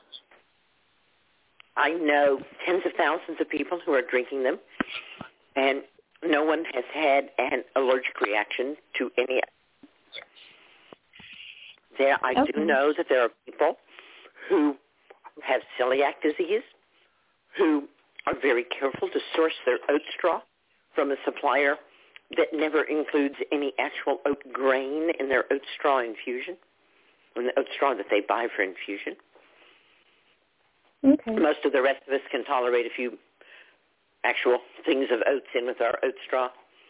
I know tens of thousands of people who are drinking them, and no one has had an allergic reaction to any. There, I Okay. do know that there are people who have celiac disease who are very careful to source their oat straw from a supplier that never includes any actual oat grain in their oat straw infusion, in the oat straw that they buy for infusion. Okay. Most of the rest of us can tolerate a few actual things of oats in with our oat straw.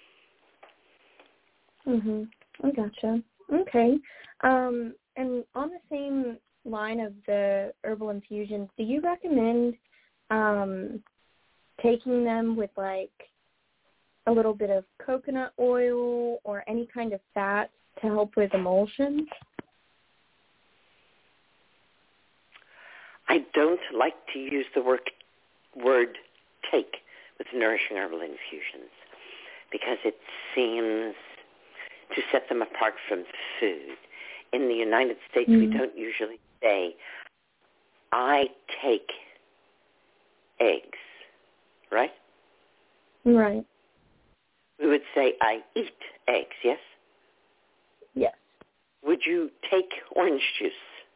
Mhm. I gotcha. Okay. Um, and on the same line of the herbal infusions, do you recommend um, taking them with like a little bit of coconut oil or any kind of fat to help with emulsions? I don't like to use the word, word take with nourishing herbal infusions because it seems to set them apart from food. In the United States, mm-hmm. we don't usually say, I take eggs, right? Right. We would say, I eat eggs, yes? Yes. Would you take orange juice?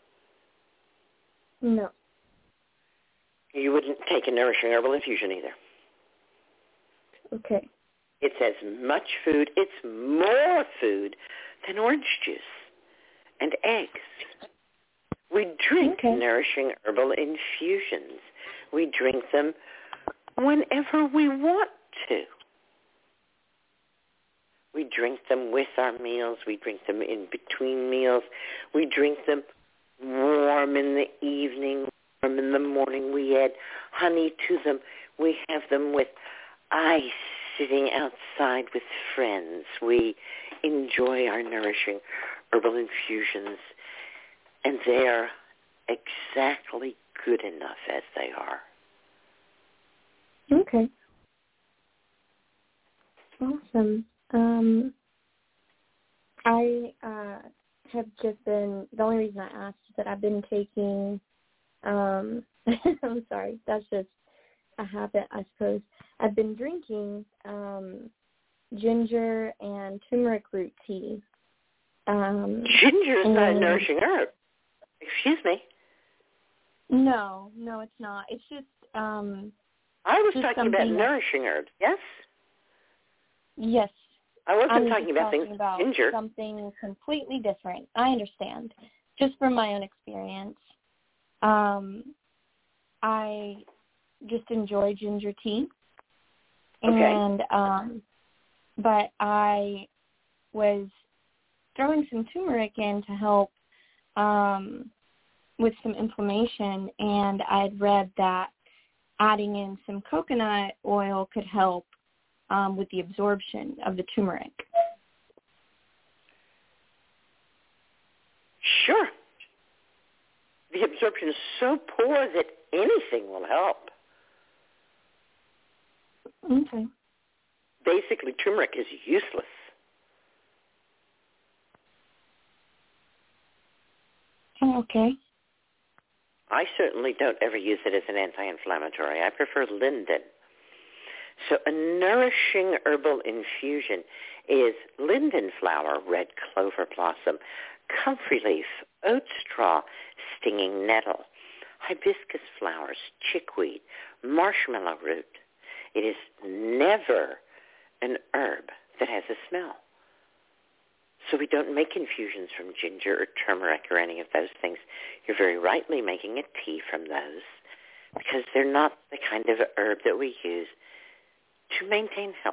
No. You wouldn't take a nourishing herbal infusion either. Okay. It's as much food, it's more food than orange juice and eggs. We drink okay. nourishing herbal infusions. We drink them whenever we want to. We drink them with our meals. We drink them in between meals. We drink them warm in the evening, warm in the morning. We add honey to them. We have them with ice sitting outside with friends. We enjoy our nourishing herbal infusions, and they're exactly good enough as they are. Okay. Awesome. Um, I uh, have just been, the only reason I asked is that I've been taking, um, I'm sorry, that's just a habit, I suppose. I've been drinking um, ginger and turmeric root tea. Um, ginger is not a nourishing herb. Excuse me. No, no, it's not. It's just... Um, I was just talking about that, nourishing herbs, yes? Yes. I wasn't I was talking about talking things about ginger. Something completely different. I understand. Just from my own experience. Um, I just enjoy ginger tea. Okay. And, um, but I was throwing some turmeric in to help um, with some inflammation, and I'd read that adding in some coconut oil could help um, with the absorption of the turmeric. Sure. The absorption is so poor that anything will help. Okay. Basically, turmeric is useless. Okay. I certainly don't ever use it as an anti-inflammatory. I prefer linden. So a nourishing herbal infusion is linden flower, red clover blossom, comfrey leaf, oat straw, stinging nettle, hibiscus flowers, chickweed, marshmallow root. It is never an herb that has a smell. So we don't make infusions from ginger or turmeric or any of those things. You're very rightly making a tea from those because they're not the kind of herb that we use to maintain health.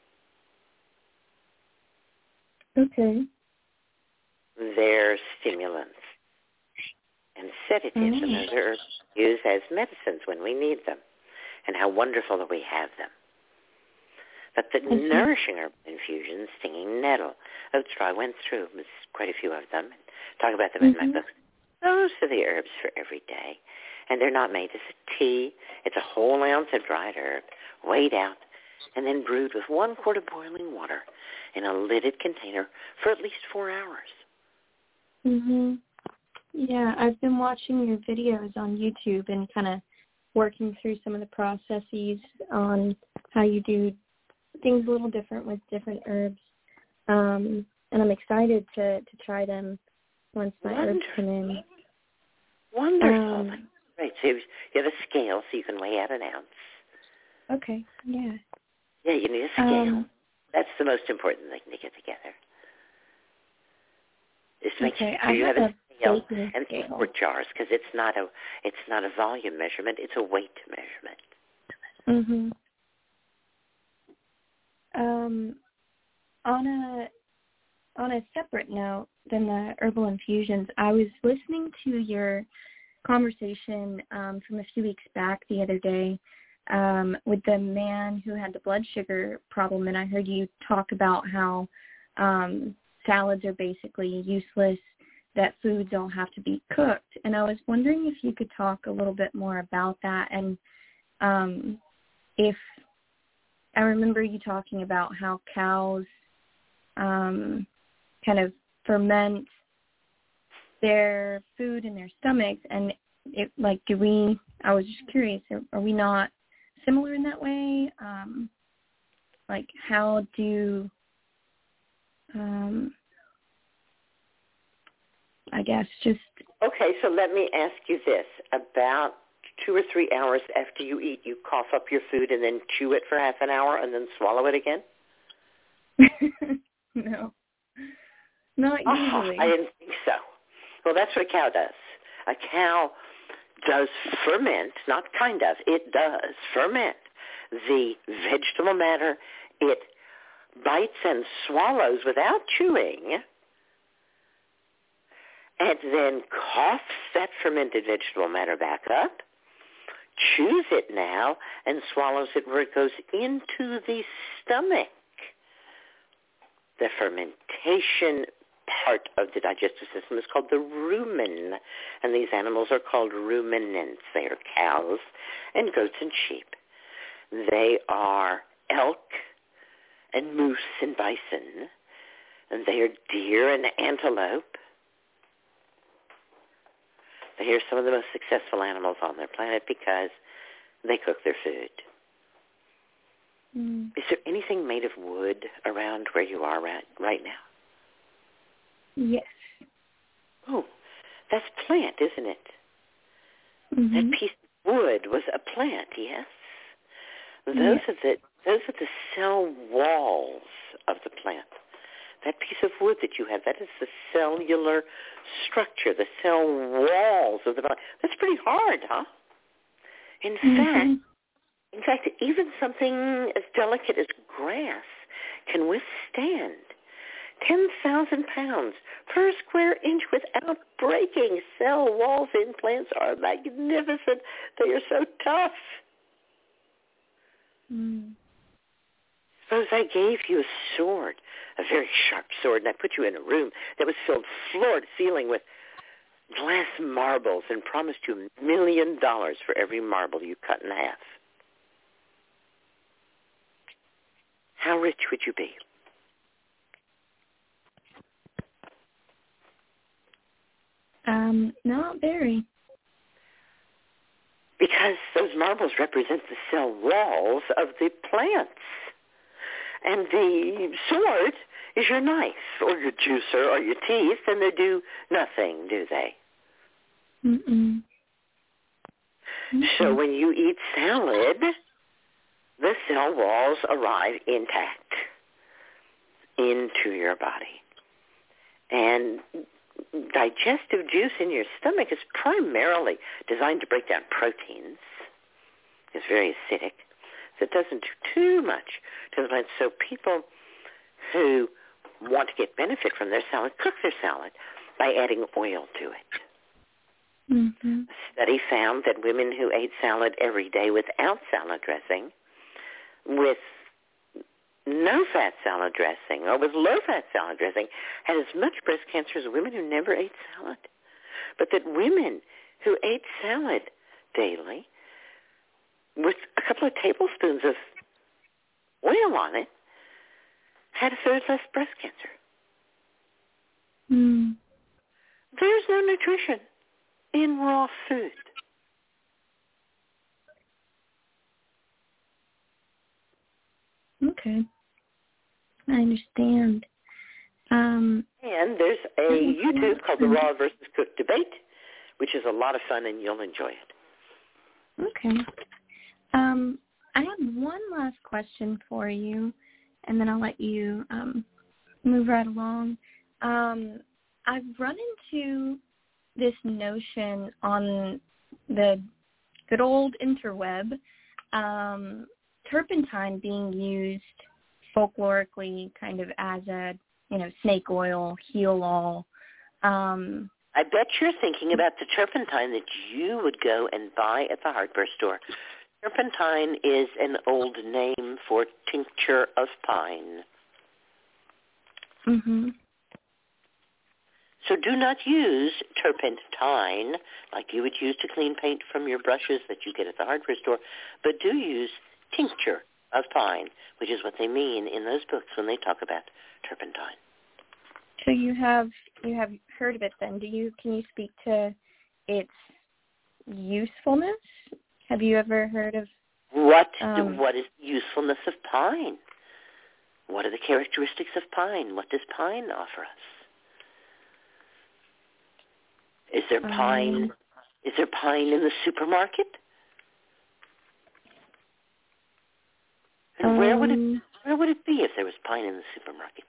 Okay. They're stimulants and sedatives, mm-hmm. and those are herbs used as medicines when we need them. And how wonderful that we have them. But the mm-hmm. nourishing herb infusions, stinging nettle, oat straw, I went through quite a few of them and talk about them mm-hmm. in my book. Those are the herbs for every day. And they're not made as a tea. It's a whole ounce of dried herb, weighed out, and then brewed with one quart of boiling water in a lidded container for at least four hours. Mhm. Yeah, I've been watching your videos on YouTube and kind of working through some of the processes on how you do things a little different with different herbs. Um, and I'm excited to, to try them once my Wonderful. herbs come in. Wonderful. Um, Right, so you have a scale so you can weigh out an ounce. Okay, yeah. Yeah, you need a scale. Um, That's the most important thing to get together. Is to make okay, sure I you have have a a scale baking and scale. quart jars, because it's not a it's not a volume measurement; it's a weight measurement. Mhm. Um, on a on a separate note than the herbal infusions, I was listening to your conversation um, from a few weeks back the other day um, with the man who had the blood sugar problem, and I heard you talk about how um, salads are basically useless, that foods all have to be cooked. And I was wondering if you could talk a little bit more about that, and um, if I remember you talking about how cows um, kind of ferment their food in their stomachs, and it, like, do we, I was just curious, are, are we not similar in that way? Um, like, how do, um, I guess just... Okay, so let me ask you this. About two or three hours after you eat, you cough up your food and then chew it for half an hour and then swallow it again? No. Not usually. Oh, I didn't think so. Well, that's what a cow does. A cow does ferment, not kind of, it does ferment the vegetable matter. It bites and swallows without chewing, and then coughs that fermented vegetable matter back up, chews it now, and swallows it where it goes into the stomach. The fermentation part of the digestive system is called the rumen, and these animals are called ruminants. They are cows and goats and sheep. They are elk and moose and bison, and they are deer and antelope. They are some of the most successful animals on their planet because they cook their food. Mm. Is there anything made of wood around where you are right, right now? Yes. Oh, that's plant, isn't it? Mm-hmm. That piece of wood was a plant, yes. Those Yes. are the those are the cell walls of the plant. That piece of wood that you have, that is the cellular structure, the cell walls of the body. That's pretty hard, huh? In Mm-hmm. fact, in fact, even something as delicate as grass can withstand ten thousand pounds per square inch without breaking. Cell walls in plants are magnificent. They are so tough. Mm. Suppose I gave you a sword, a very sharp sword, and I put you in a room that was filled floor to ceiling with glass marbles and promised you a million dollars for every marble you cut in half. How rich would you be? Um, not very. Because those marbles represent the cell walls of the plants. And the sword is your knife or your juicer or your teeth, and they do nothing, do they? Mm-mm. Mm-mm. So when you eat salad, the cell walls arrive intact into your body. And digestive juice in your stomach is primarily designed to break down proteins. It's very acidic. So it doesn't do too much to the plant. So people who want to get benefit from their salad cook their salad by adding oil to it. Mm-hmm. A study found that women who ate salad every day without salad dressing, with no-fat salad dressing, or with low-fat salad dressing, had as much breast cancer as women who never ate salad. But that women who ate salad daily, with a couple of tablespoons of oil on it had a third less breast cancer. Mm. There's no nutrition in raw food. Okay. I understand. Um, and there's a YouTube called The Raw versus Cooked Debate, which is a lot of fun, and you'll enjoy it. Okay. Um, I have one last question for you, and then I'll let you um, move right along. Um, I've run into this notion on the good old interweb, um, turpentine being used folklorically kind of as a, you know, snake oil, heal-all. Um, I bet you're thinking about the turpentine that you would go and buy at the hardware store. Turpentine is an old name for tincture of pine. Mm-hmm. So do not use turpentine like you would use to clean paint from your brushes that you get at the hardware store, but do use tincture of pine, which is what they mean in those books when they talk about turpentine. So you have you have heard of it then. Do you can you speak to its usefulness? Have you ever heard of what um, what is the usefulness of pine? What are the characteristics of pine? What does pine offer us? Is there pine? Um, is there pine in the supermarket? And um, where would it where would it be if there was pine in the supermarket?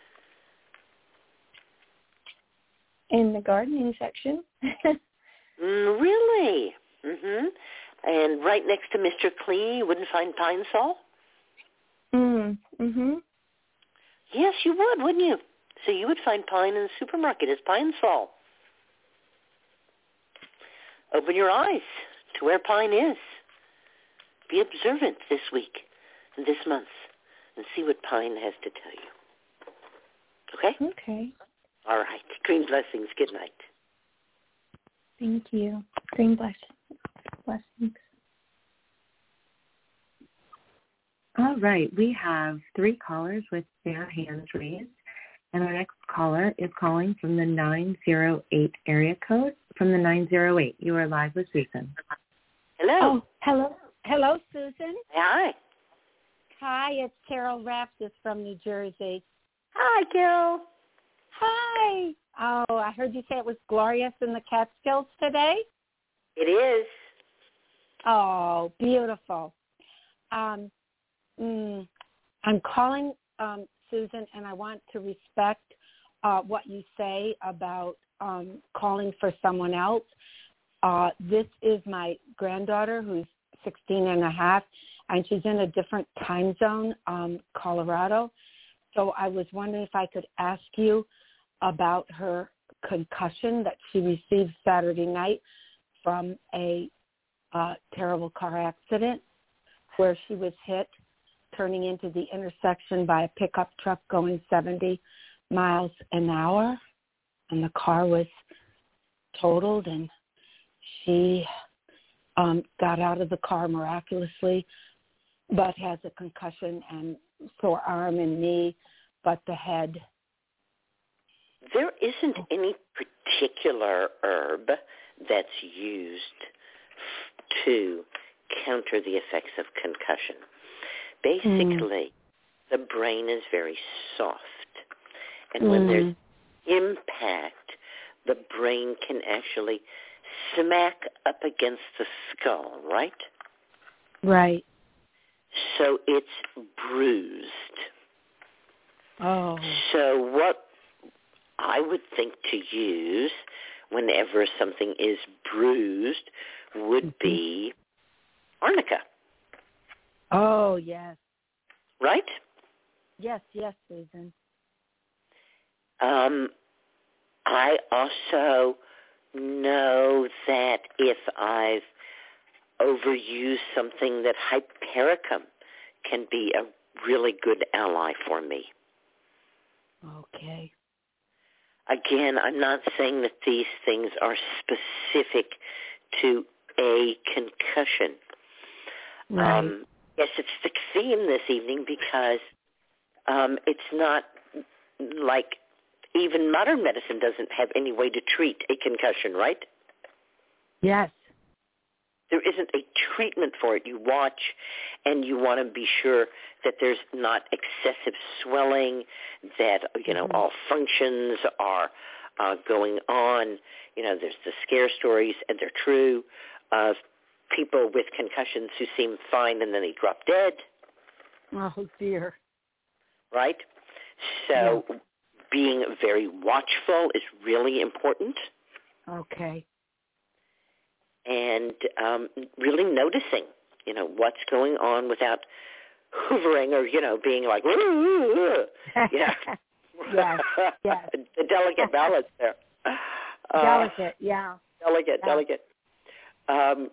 In the gardening section. mm, really? Mm-hmm. And right next to Mister Clean, you wouldn't find pine sol? Mm. Mm-hmm. Yes, you would, wouldn't you? So you would find pine in the supermarket as pine sol. Open your eyes to where pine is. Be observant this week and this month and see what pine has to tell you. Okay? Okay. All right. Green blessings. Good night. Thank you. Green blessings. Blessings. All right. We have three callers with their hands raised. And our next caller is calling from the nine zero eight area code. From the nine zero eight. You are live with Susan. Hello. Oh, hello. Hello, Susan. Hi. Hi, it's Carol Raptis from New Jersey. Hi, Carol. Hi. Oh, I heard you say it was glorious in the Catskills today. It is. Oh, beautiful. Um, mm, I'm calling, um, Susan, and I want to respect uh, what you say about um, calling for someone else. Uh, this is my granddaughter who's sixteen and a half, and she's in a different time zone, um, Colorado. So I was wondering if I could ask you about her concussion that she received Saturday night from a uh, terrible car accident where she was hit turning into the intersection by a pickup truck going seventy miles an hour, and the car was totaled, and she um, got out of the car miraculously, but has a concussion and sore arm and knee, but the head. There isn't any particular herb that's used to counter the effects of concussion. Basically, mm. the brain is very soft, and mm. when there's impact, the brain can actually smack up against the skull, right? Right. So it's bruised. Oh. So what I would think to use whenever something is bruised would mm-hmm. be arnica. Oh, yes. Right? Yes, yes, Susan. Um, I also know that if I've overused something, that hypericum can be a really good ally for me. Okay. Again, I'm not saying that these things are specific to a concussion. Right. Um, Yes, it's the theme this evening because um, it's not like even modern medicine doesn't have any way to treat a concussion, right? Yes. There isn't a treatment for it. You watch and you want to be sure that there's not excessive swelling, that, you know, mm-hmm. all functions are uh, going on. You know, there's the scare stories, and they're true, of people with concussions who seem fine and then they drop dead. Oh, dear. Right? So yeah. being very watchful is really important. Okay. And um, really noticing, you know, what's going on without hoovering or, you know, being like, yeah. yes, yes. The delicate balance there. Uh, delicate, yeah. Delicate, yeah. delicate. Um,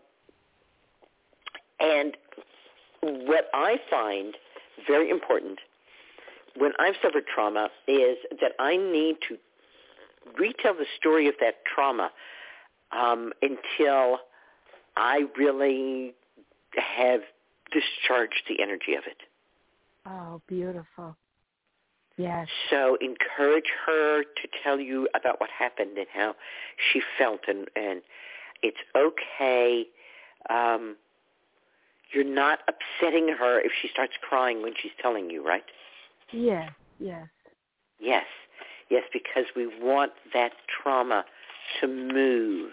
and what I find very important when I've suffered trauma is that I need to retell the story of that trauma um, until I really have discharged the energy of it. Oh, beautiful. Yes. So encourage her to tell you about what happened and how she felt, and, and it's okay. Um, you're not upsetting her if she starts crying when she's telling you, right? Yes, yes. Yes, yes, because we want that trauma to move.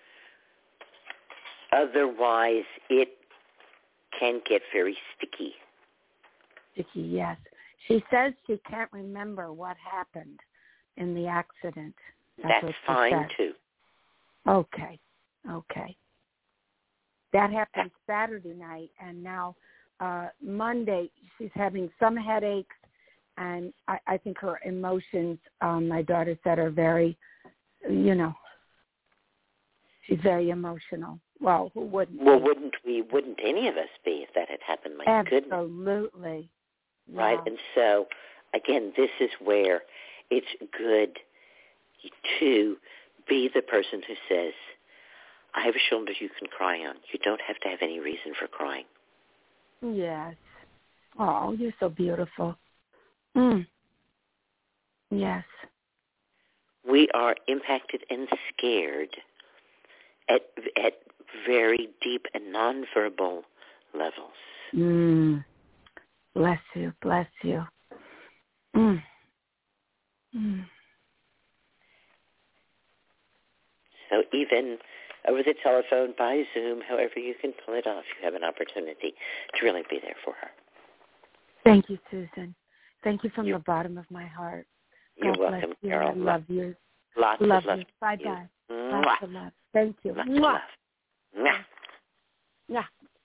Otherwise, it can get very sticky. Sticky, yes. She says she can't remember what happened in the accident. That's, That's fine, said. too. Okay, okay. That happened Saturday night, and now uh, Monday she's having some headaches, and I, I think her emotions, um, my daughter said, are very, you know, she's very emotional. Well, who wouldn't? Well, be? wouldn't we? Wouldn't any of us be if that had happened? My Absolutely. goodness. Absolutely. Right, yeah. And so, again, this is where it's good to be the person who says, I have a shoulder you can cry on. You don't have to have any reason for crying. Yes. Oh, you're so beautiful. Mm. Yes. We are impacted and scared at at very deep and nonverbal levels. Mm. Bless you, bless you. Mm. Mm. So even over the telephone, by Zoom, however you can pull it off, you have an opportunity to really be there for her. Thank you, Susan. Thank you from you're, the bottom of my heart. You're God welcome, bless you. Carol. I love you. Lots love of love. You. Bye-bye. You. Lots of love. Thank you. Lots Mwah. of love. Yeah.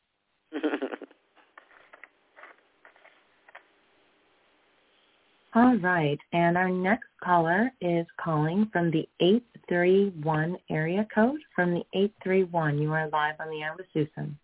All right, and our next caller is calling from the eight three one area code. From the eight three one, you are live on the air with Susan.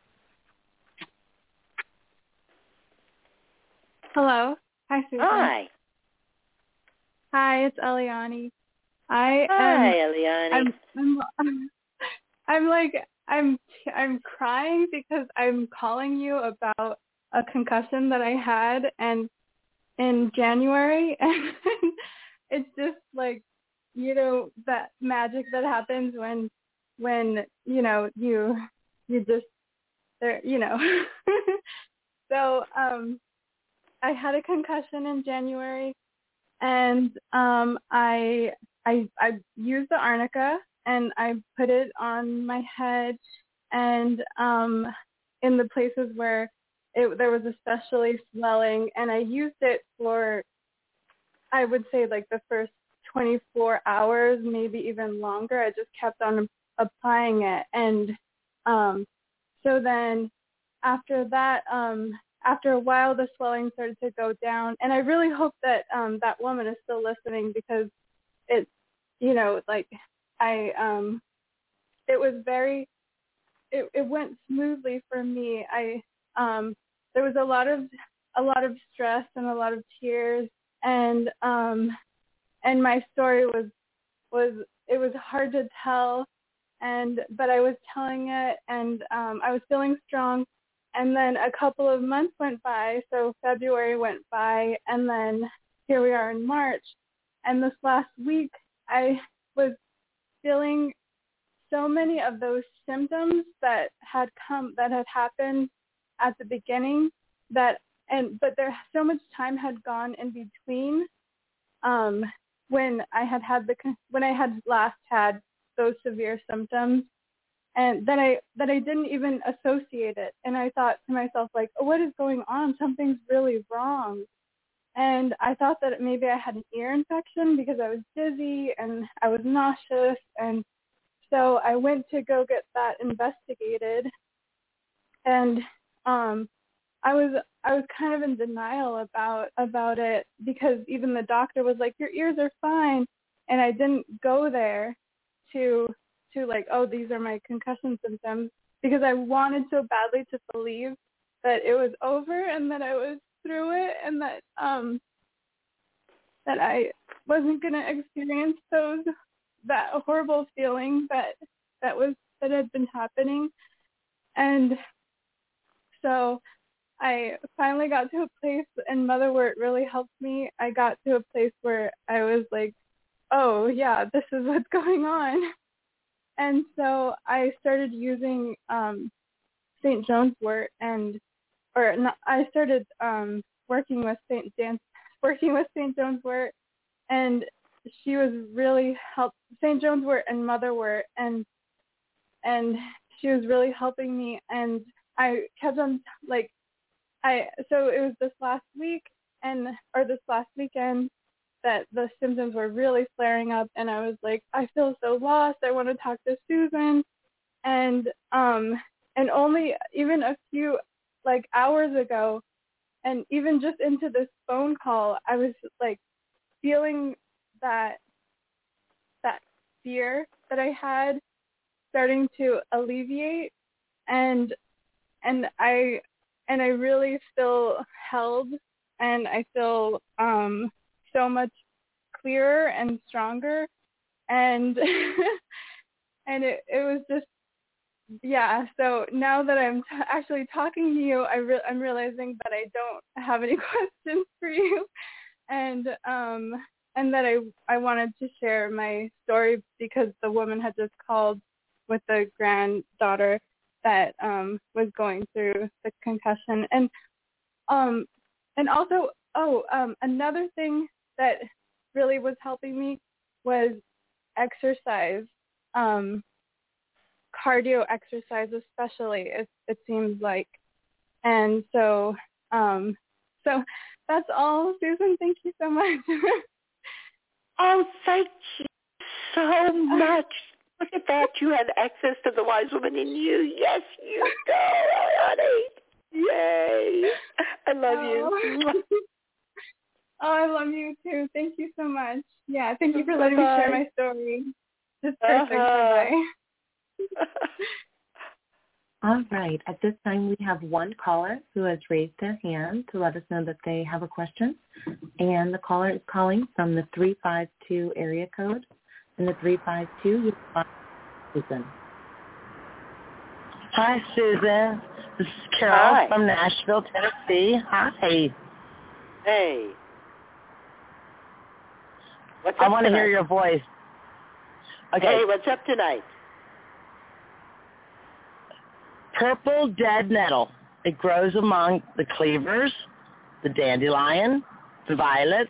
Hello. Hi, Susan. Hi. Hi, it's Eliani. I Hi, am, Eliani. I'm, I'm, I'm like, I'm, I'm crying because I'm calling you about a concussion that I had and in January, and it's just like, you know, that magic that happens when, when, you know, you, you just, there, you know. So, um, I had a concussion in January, and um, I, I, I used the arnica, and I put it on my head, and um, in the places where It, there was especially swelling, and I used it for, I would say, like the first twenty-four hours, maybe even longer. I just kept on applying it. And um, so then after that, um, after a while, the swelling started to go down. And I really hope that um, that woman is still listening, because it's, you know, like I, um, it was very, it, it went smoothly for me. I, um, there was a lot of, a lot of stress and a lot of tears, and, um, and my story was, was, it was hard to tell, and, but I was telling it, and, um, I was feeling strong, and then a couple of months went by, so February went by, and then here we are in March. And this last week, I was feeling so many of those symptoms that had come, that had happened at the beginning, that, and but there so much time had gone in between um, when I had had the when I had last had those severe symptoms. And that I that I didn't even associate it. And I thought to myself, like, oh, what is going on? Something's really wrong. And I thought that maybe I had an ear infection because I was dizzy and I was nauseous. And so I went to go get that investigated. And um, I was I was kind of in denial about about it because even the doctor was like, your ears are fine. And I didn't go there to to like, oh, these are my concussion symptoms, because I wanted so badly to believe that it was over and that I was through it and that um that I wasn't going to experience those that horrible feeling that that was that had been happening. And so I finally got to a place, and Motherwort really helped me. I got to a place where I was like, oh yeah, this is what's going on. And so I started using um, Saint John's wort, and or not, I started um, working with Saint Dan, working with Saint John's wort, and she was really help Saint John's wort and Motherwort, and and she was really helping me. And I kept on like I so it was this last week and or this last weekend that the symptoms were really flaring up, and I was like, I feel so lost. I want to talk to Susan. And um and only even a few like hours ago, and even just into this phone call, I was like feeling that that fear that I had starting to alleviate, and and I and I really feel held, and I feel um so much clearer and stronger, and and it, it was just yeah so now that I'm t- actually talking to you, I re- I'm realizing that I don't have any questions for you, and um and that I I wanted to share my story because the woman had just called with the granddaughter that um was going through the concussion. And um and also oh um another thing that really was helping me was exercise, um, cardio exercise especially, it, it seems like. And so, um, so that's all, Susan. Thank you so much. Oh, thank you so much. Look at that. You had access to the wise woman in you. Yes, you do, honey. Yay. I love oh. you. Oh, I love you too. Thank you so much. Yeah, thank you for letting Bye-bye. me share my story. It's perfect. Uh-huh. Bye-bye. All right. At this time, we have one caller who has raised their hand to let us know that they have a question. And the caller is calling from the three five two area code. And the three five two, you have Susan. Hi, Susan. This is Carol Hi. from Nashville, Tennessee. Hi. Hey. What's I up want to tonight? hear your voice. Okay. Hey, what's up tonight? Purple dead nettle. It grows among the cleavers, the dandelion, the violets,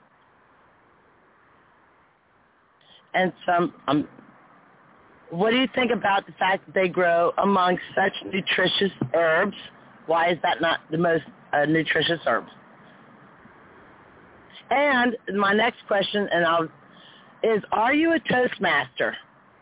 and some. Um, what do you think about the fact that they grow among such nutritious herbs? Why is that not the most uh, nutritious herb? And my next question, and I'll, is: are you a Toastmaster?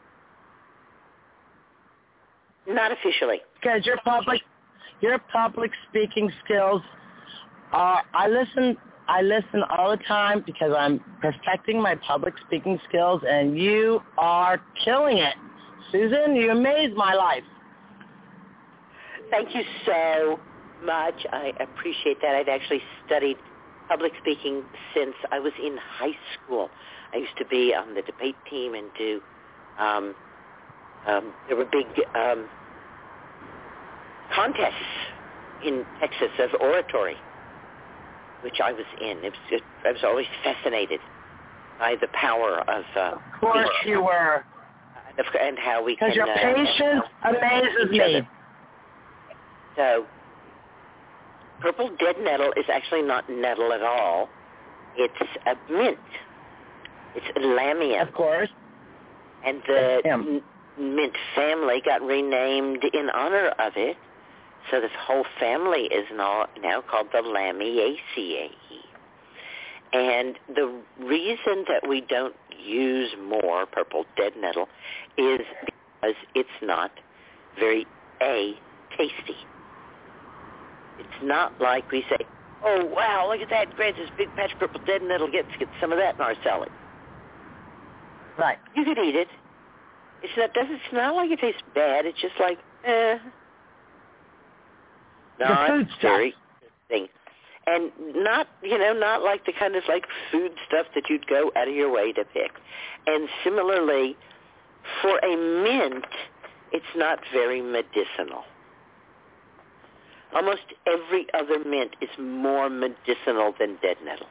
Not officially. Because your public, your public speaking skills are. I listen. I listen all the time because I'm perfecting my public speaking skills, and you are killing it, Susan. You amaze my life. Thank you so much. I appreciate that. I'd actually studied public speaking since I was in high school. I used to be on the debate team and do. Um, um, there were big um, contests in Texas of oratory, which I was in. It was, it, I was always fascinated by the power of uh, Of course speech. you were. And how we can... Because your uh, patience amazes me. Other. So, purple dead nettle is actually not nettle at all. It's a mint. It's lamium. Of course. And the Yeah. n- mint family got renamed in honor of it. So this whole family is now, now called the Lamiaceae. And the reason that we don't use more purple dead nettle is because it's not very, A, tasty. It's not like we say, oh, wow, look at that, great, this big patch of purple dead nettle, get, get some of that in our salad. Right. You could eat it. It's not, doesn't smell like it tastes bad. It's just like, eh. Not the food very thing. And not, you know, not like the kind of like food stuff that you'd go out of your way to pick. And similarly, for a mint, it's not very medicinal. Almost every other mint is more medicinal than dead nettle.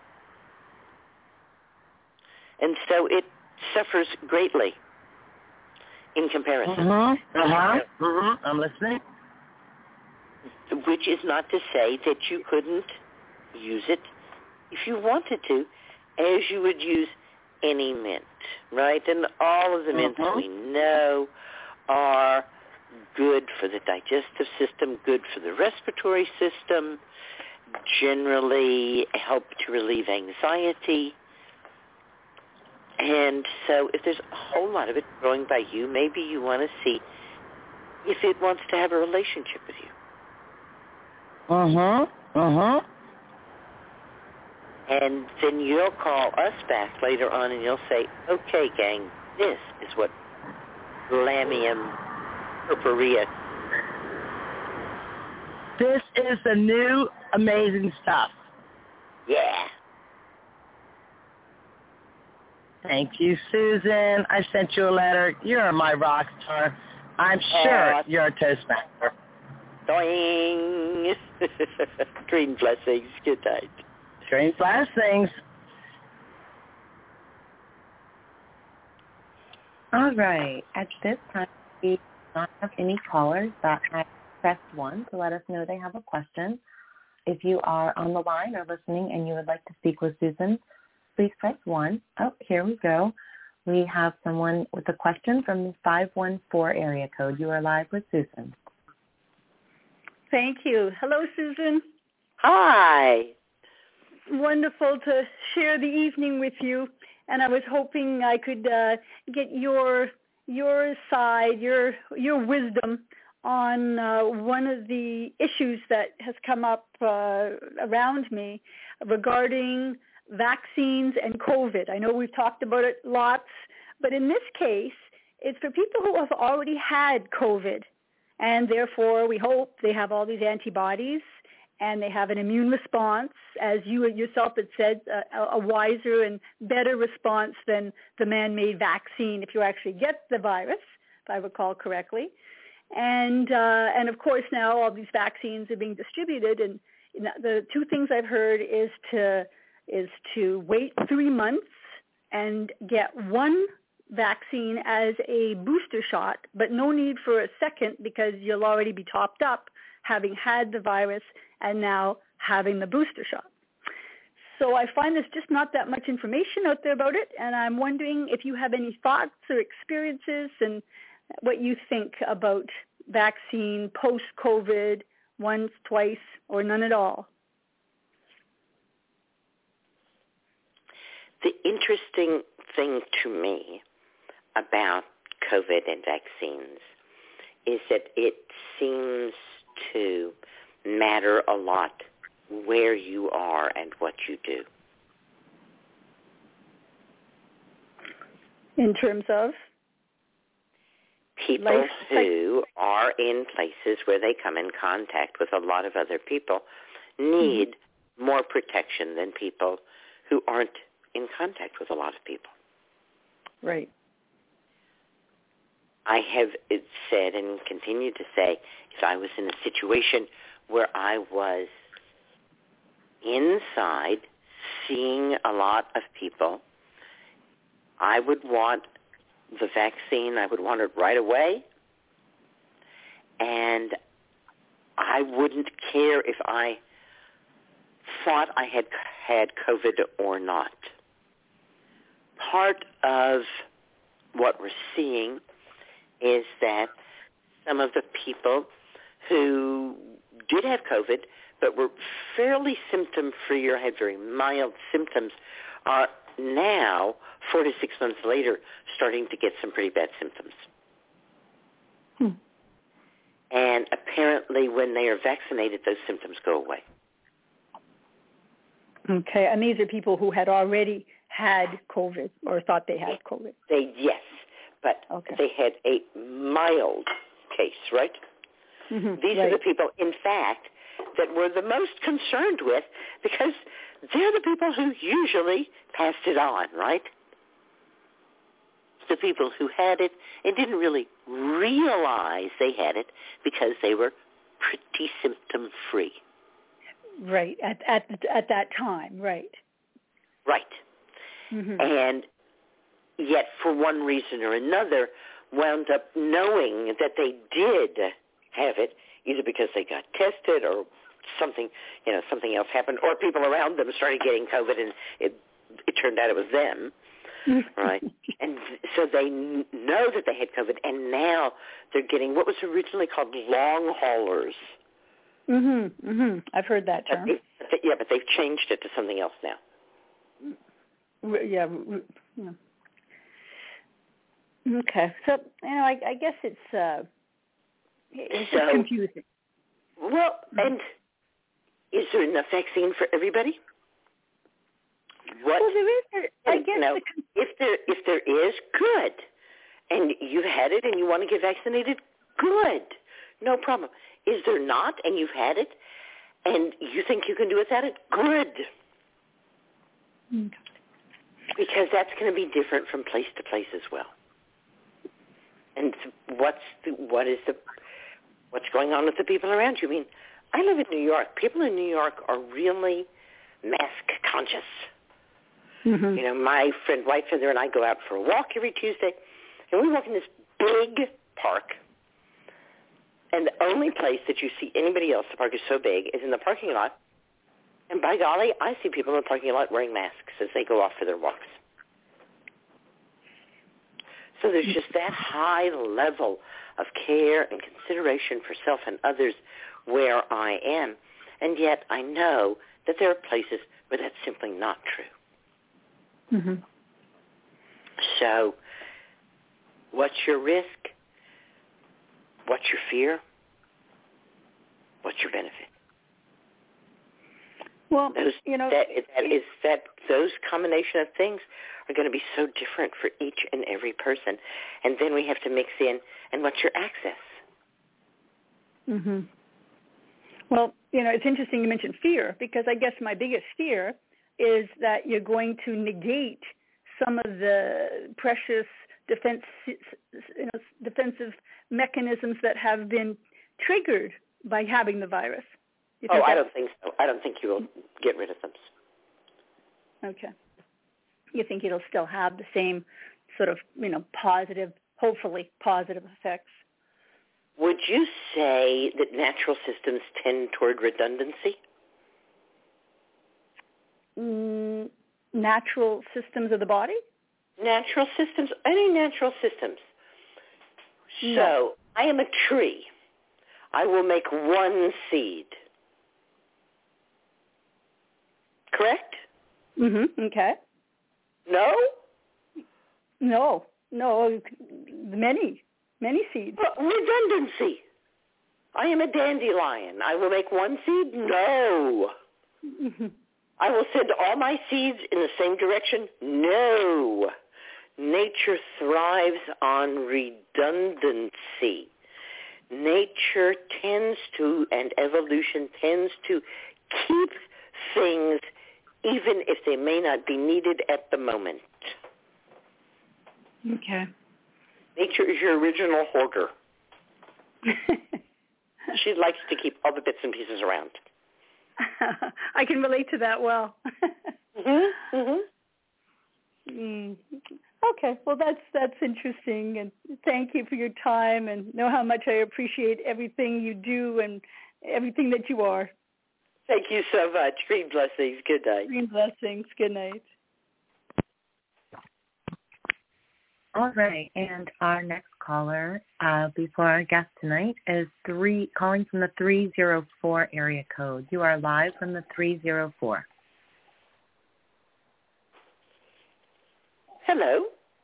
And so it suffers greatly in comparison. Mm-hmm. Uh-huh. Mm-hmm. I'm listening. Which is not to say that you couldn't use it if you wanted to, as you would use any mint, right? And all of the mints Mm-hmm. we know are good for the digestive system, good for the respiratory system, generally help to relieve anxiety. And so if there's a whole lot of it growing by you, maybe you want to see if it wants to have a relationship with you. Mm-hmm. Mm-hmm. And then you'll call us back later on and you'll say, okay, gang, this is what Lamium purpurea. This is the new amazing stuff. Yeah. Thank you, Susan. I sent you a letter. You're my rock star. I'm sure Uh, you're a Toastmaster. Doing. Green blessings. Good night. Green blessings. All right. At this time, we do not have any callers that have pressed one to let us know they have a question. If you are on the line or listening and you would like to speak with Susan, please press one. Oh, here we go. We have someone with a question from the five one four area code. You are live with Susan. Thank you. Hello, Susan. Hi. Wonderful to share the evening with you. And I was hoping I could uh, get your your side, your your wisdom on uh, one of the issues that has come up uh, around me regarding vaccines and COVID. I know we've talked about it lots, but in this case, it's for people who have already had COVID, and therefore we hope they have all these antibodies and they have an immune response, as you yourself had said, a, a wiser and better response than the man-made vaccine if you actually get the virus, if I recall correctly. And uh, and of course now all these vaccines are being distributed, and the two things I've heard is to is to wait three months and get one vaccine as a booster shot, but no need for a second because you'll already be topped up having had the virus and now having the booster shot. So I find there's just not that much information out there about it, and I'm wondering if you have any thoughts or experiences and what you think about vaccine post-COVID, once, twice, or none at all. The interesting thing to me about COVID and vaccines is that it seems to matter a lot where you are and what you do. In terms of? People Life, who like, are in places where they come in contact with a lot of other people need mm-hmm. more protection than people who aren't in contact with a lot of people. Right. I have said and continue to say, if I was in a situation where I was inside seeing a lot of people, I would want the vaccine. I would want it right away. And I wouldn't care if I thought I had had COVID or not. Part of what we're seeing is that some of the people who did have COVID but were fairly symptom-free or had very mild symptoms are now, four to six months later, starting to get some pretty bad symptoms. Hmm. And apparently when they are vaccinated, those symptoms go away. Okay, and these are people who had already had COVID or thought they had COVID. They, yes, but okay. they had a mild case, right? Mm-hmm, These right. are the people, in fact, that we're the most concerned with because they're the people who usually passed it on, right? The people who had it and didn't really realize they had it because they were pretty symptom-free. Right, at at at that time, right. Right. Mm-hmm. And yet, for one reason or another, wound up knowing that they did have it, either because they got tested or something, you know, something else happened, or people around them started getting COVID and it, it turned out it was them, right? And so they n- know that they had COVID, and now they're getting what was originally called long haulers. Mhm, mhm. I've heard that term. But they, yeah, but they've changed it to something else now. Yeah. yeah. Okay. So, you know, I, I guess it's uh, it's so, confusing. Well, and is there enough vaccine for everybody? What? Well, there is. I guess you know, the, if there if there is, good. And you've had it and you want to get vaccinated, good. No problem. Is there not, and you've had it, and you think you can do without it, good. Okay. Because that's going to be different from place to place as well. And what's the, what is the what's going on with the people around you? I mean, I live in New York. People in New York are really mask conscious. Mm-hmm. You know, my friend Whitefeather and I go out for a walk every Tuesday, and we walk in this big park. And the only place that you see anybody else, the park is so big, is in the parking lot. And by golly, I see people in the parking lot wearing masks as they go off for their walks. So there's just that high level of care and consideration for self and others where I am. And yet I know that there are places where that's simply not true. Mm-hmm. So what's your risk? What's your fear? What's your benefit? Well, those, you know, that, that is that those combination of things are going to be so different for each and every person. And then we have to mix in, and what's your access? Mm-hmm. Well, you know, it's interesting you mentioned fear, because I guess my biggest fear is that you're going to negate some of the precious defense, you know, defensive mechanisms that have been triggered by having the virus. Oh, I don't think so. I don't think you will get rid of them. Okay. You think it'll still have the same sort of, you know, positive, hopefully positive effects? Would you say that natural systems tend toward redundancy? Mm, natural systems of the body? Natural systems, any natural systems. No. So I am a tree. I will make one seed. Correct? Mm-hmm. Okay. No? No. No. Many. Many seeds. Well, redundancy. I am a dandelion. I will make one seed? No. Mm-hmm. I will send all my seeds in the same direction? No. Nature thrives on redundancy. Nature tends to, and evolution tends to, keep things even if they may not be needed at the moment. Okay. Nature is your original hoarder. she likes to keep all the bits and pieces around. I can relate to that well. mm-hmm. Mm-hmm. Mm. Okay, well that's that's interesting, and thank you for your time, and know how much I appreciate everything you do and everything that you are. Thank you so much. Green blessings. Good night. Green blessings. Good night. All right, and our next caller uh, before our guest tonight is three calling from the three zero four area code. You are live from the three zero four. Hello.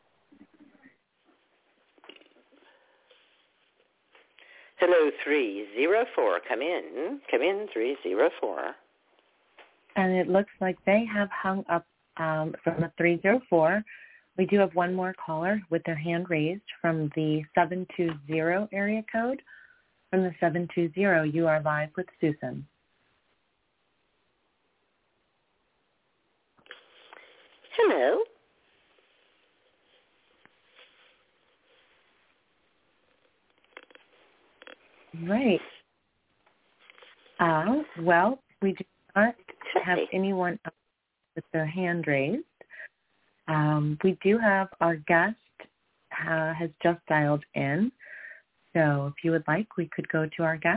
Hello, three zero four. Come in. Come in, three zero four. And it looks like they have hung up um, from the three zero four. We do have one more caller with their hand raised from the seven two zero area code. From the seven two zero, you are live with Susan. Hello. Right. Uh, well, we do not have anyone else with their hand raised. Um, we do have our guest uh, has just dialed in. So if you would like, we could go to our guest.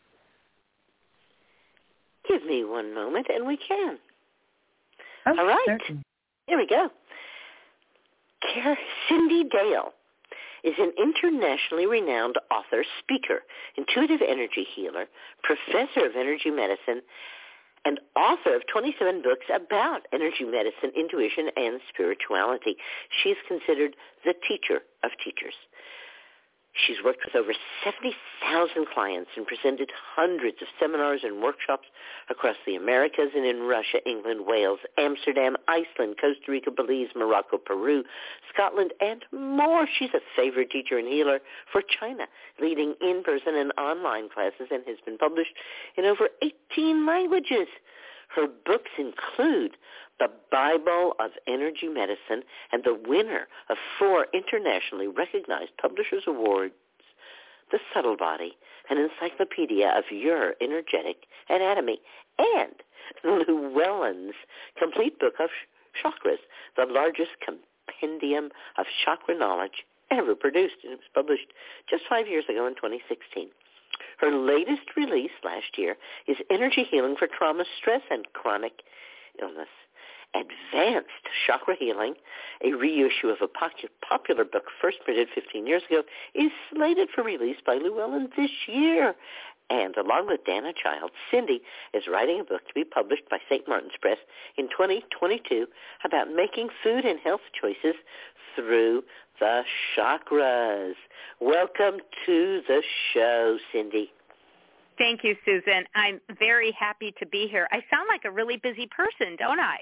Give me one moment and we can. Oh, all right. Certainly. Here we go. Care Cindy Dale is an internationally renowned author, speaker, intuitive energy healer, professor of energy medicine, and author of twenty-seven books about energy medicine, intuition, and spirituality. She is considered the teacher of teachers. She's worked with over seventy thousand clients and presented hundreds of seminars and workshops across the Americas and in Russia, England, Wales, Amsterdam, Iceland, Costa Rica, Belize, Morocco, Peru, Scotland, and more. She's a favorite teacher and healer for China, leading in-person and online classes, and has been published in over eighteen languages. Her books include The Bible of Energy Medicine and the winner of four internationally recognized Publishers Awards, The Subtle Body, an encyclopedia of your energetic anatomy, and Llewellyn's complete book of chakras, the largest compendium of chakra knowledge ever produced, and it was published just five years ago in twenty sixteen. Her latest release last year is Energy Healing for Trauma, Stress, and Chronic Illness. Advanced Chakra Healing, a reissue of a popular book first printed fifteen years ago, is slated for release by Llewellyn this year. And along with Dana Childs, Cindy is writing a book to be published by Saint Martin's Press in twenty twenty-two about making food and health choices through the chakras. Welcome to the show, Cindy. Thank you, Susan. I'm very happy to be here. I sound like a really busy person, don't I?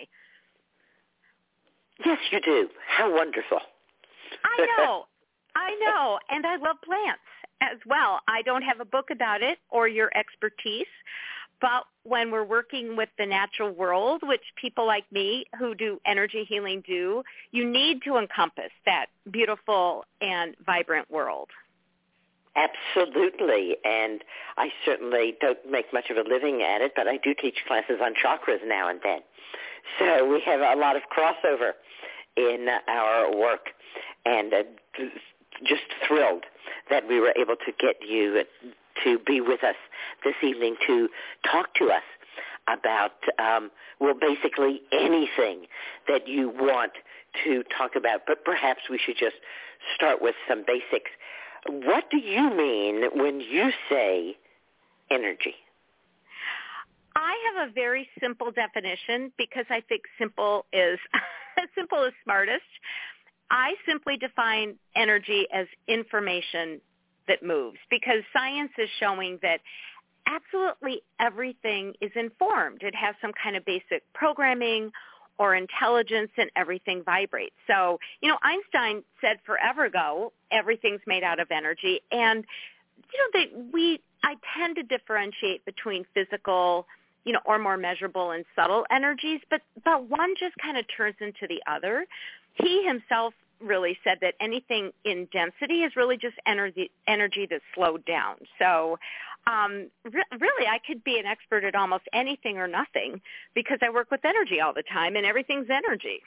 Yes, you do. How wonderful. I know. I know. And I love plants as well. I don't have a book about it or your expertise, but when we're working with the natural world, which people like me who do energy healing do, you need to encompass that beautiful and vibrant world. Absolutely, and I certainly don't make much of a living at it, but I do teach classes on chakras now and then. So we have a lot of crossover in our work, and uh, just thrilled that we were able to get you to be with us this evening to talk to us about, um, well, basically anything that you want to talk about, but perhaps we should just start with some basics. What do you mean when you say energy? I have a very simple definition because I think simple is simple is smartest. I simply define energy as information that moves because science is showing that absolutely everything is informed. It has some kind of basic programming or intelligence, and everything vibrates. So, you know, Einstein said forever ago, everything's made out of energy. And, you know, that we, I tend to differentiate between physical, you know, or more measurable and subtle energies, but, but one just kind of turns into the other. He himself really said that anything in density is really just energy, energy that's slowed down. So um, re- really, I could be an expert at almost anything or nothing because I work with energy all the time, and everything's energy.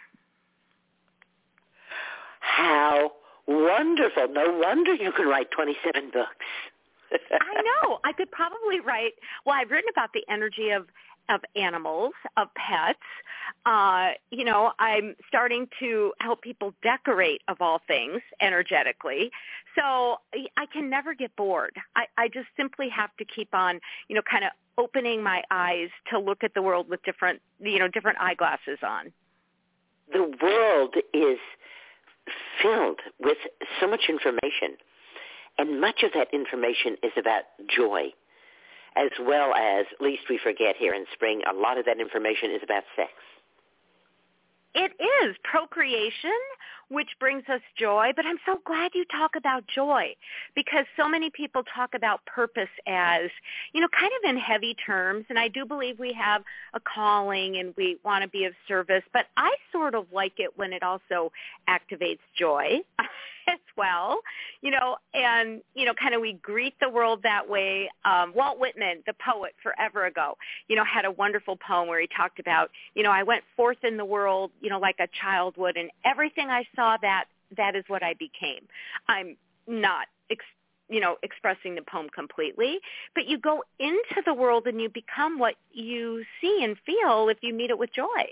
How wonderful. No wonder you can write twenty-seven books. I know. I could probably write, well, I've written about the energy of, of animals, of pets. Uh, you know, I'm starting to help people decorate, of all things, energetically. So I can never get bored. I, I just simply have to keep on, you know, kind of opening my eyes to look at the world with different, you know, different eyeglasses on. The world is filled with so much information, and much of that information is about joy, as well as, least we forget here in spring, a lot of that information is about sex. It is procreation, which brings us joy, but I'm so glad you talk about joy because so many people talk about purpose as, you know, kind of in heavy terms, and I do believe we have a calling and we want to be of service, but I sort of like it when it also activates joy as well, you know, and, you know, kind of we greet the world that way. Um, Walt Whitman, the poet forever ago, you know, had a wonderful poem where he talked about, you know, I went forth in the world, you know, like a child would, and everything I saw, that that is what I became. I'm not, ex, you know, expressing the poem completely, but you go into the world and you become what you see and feel if you meet it with joy.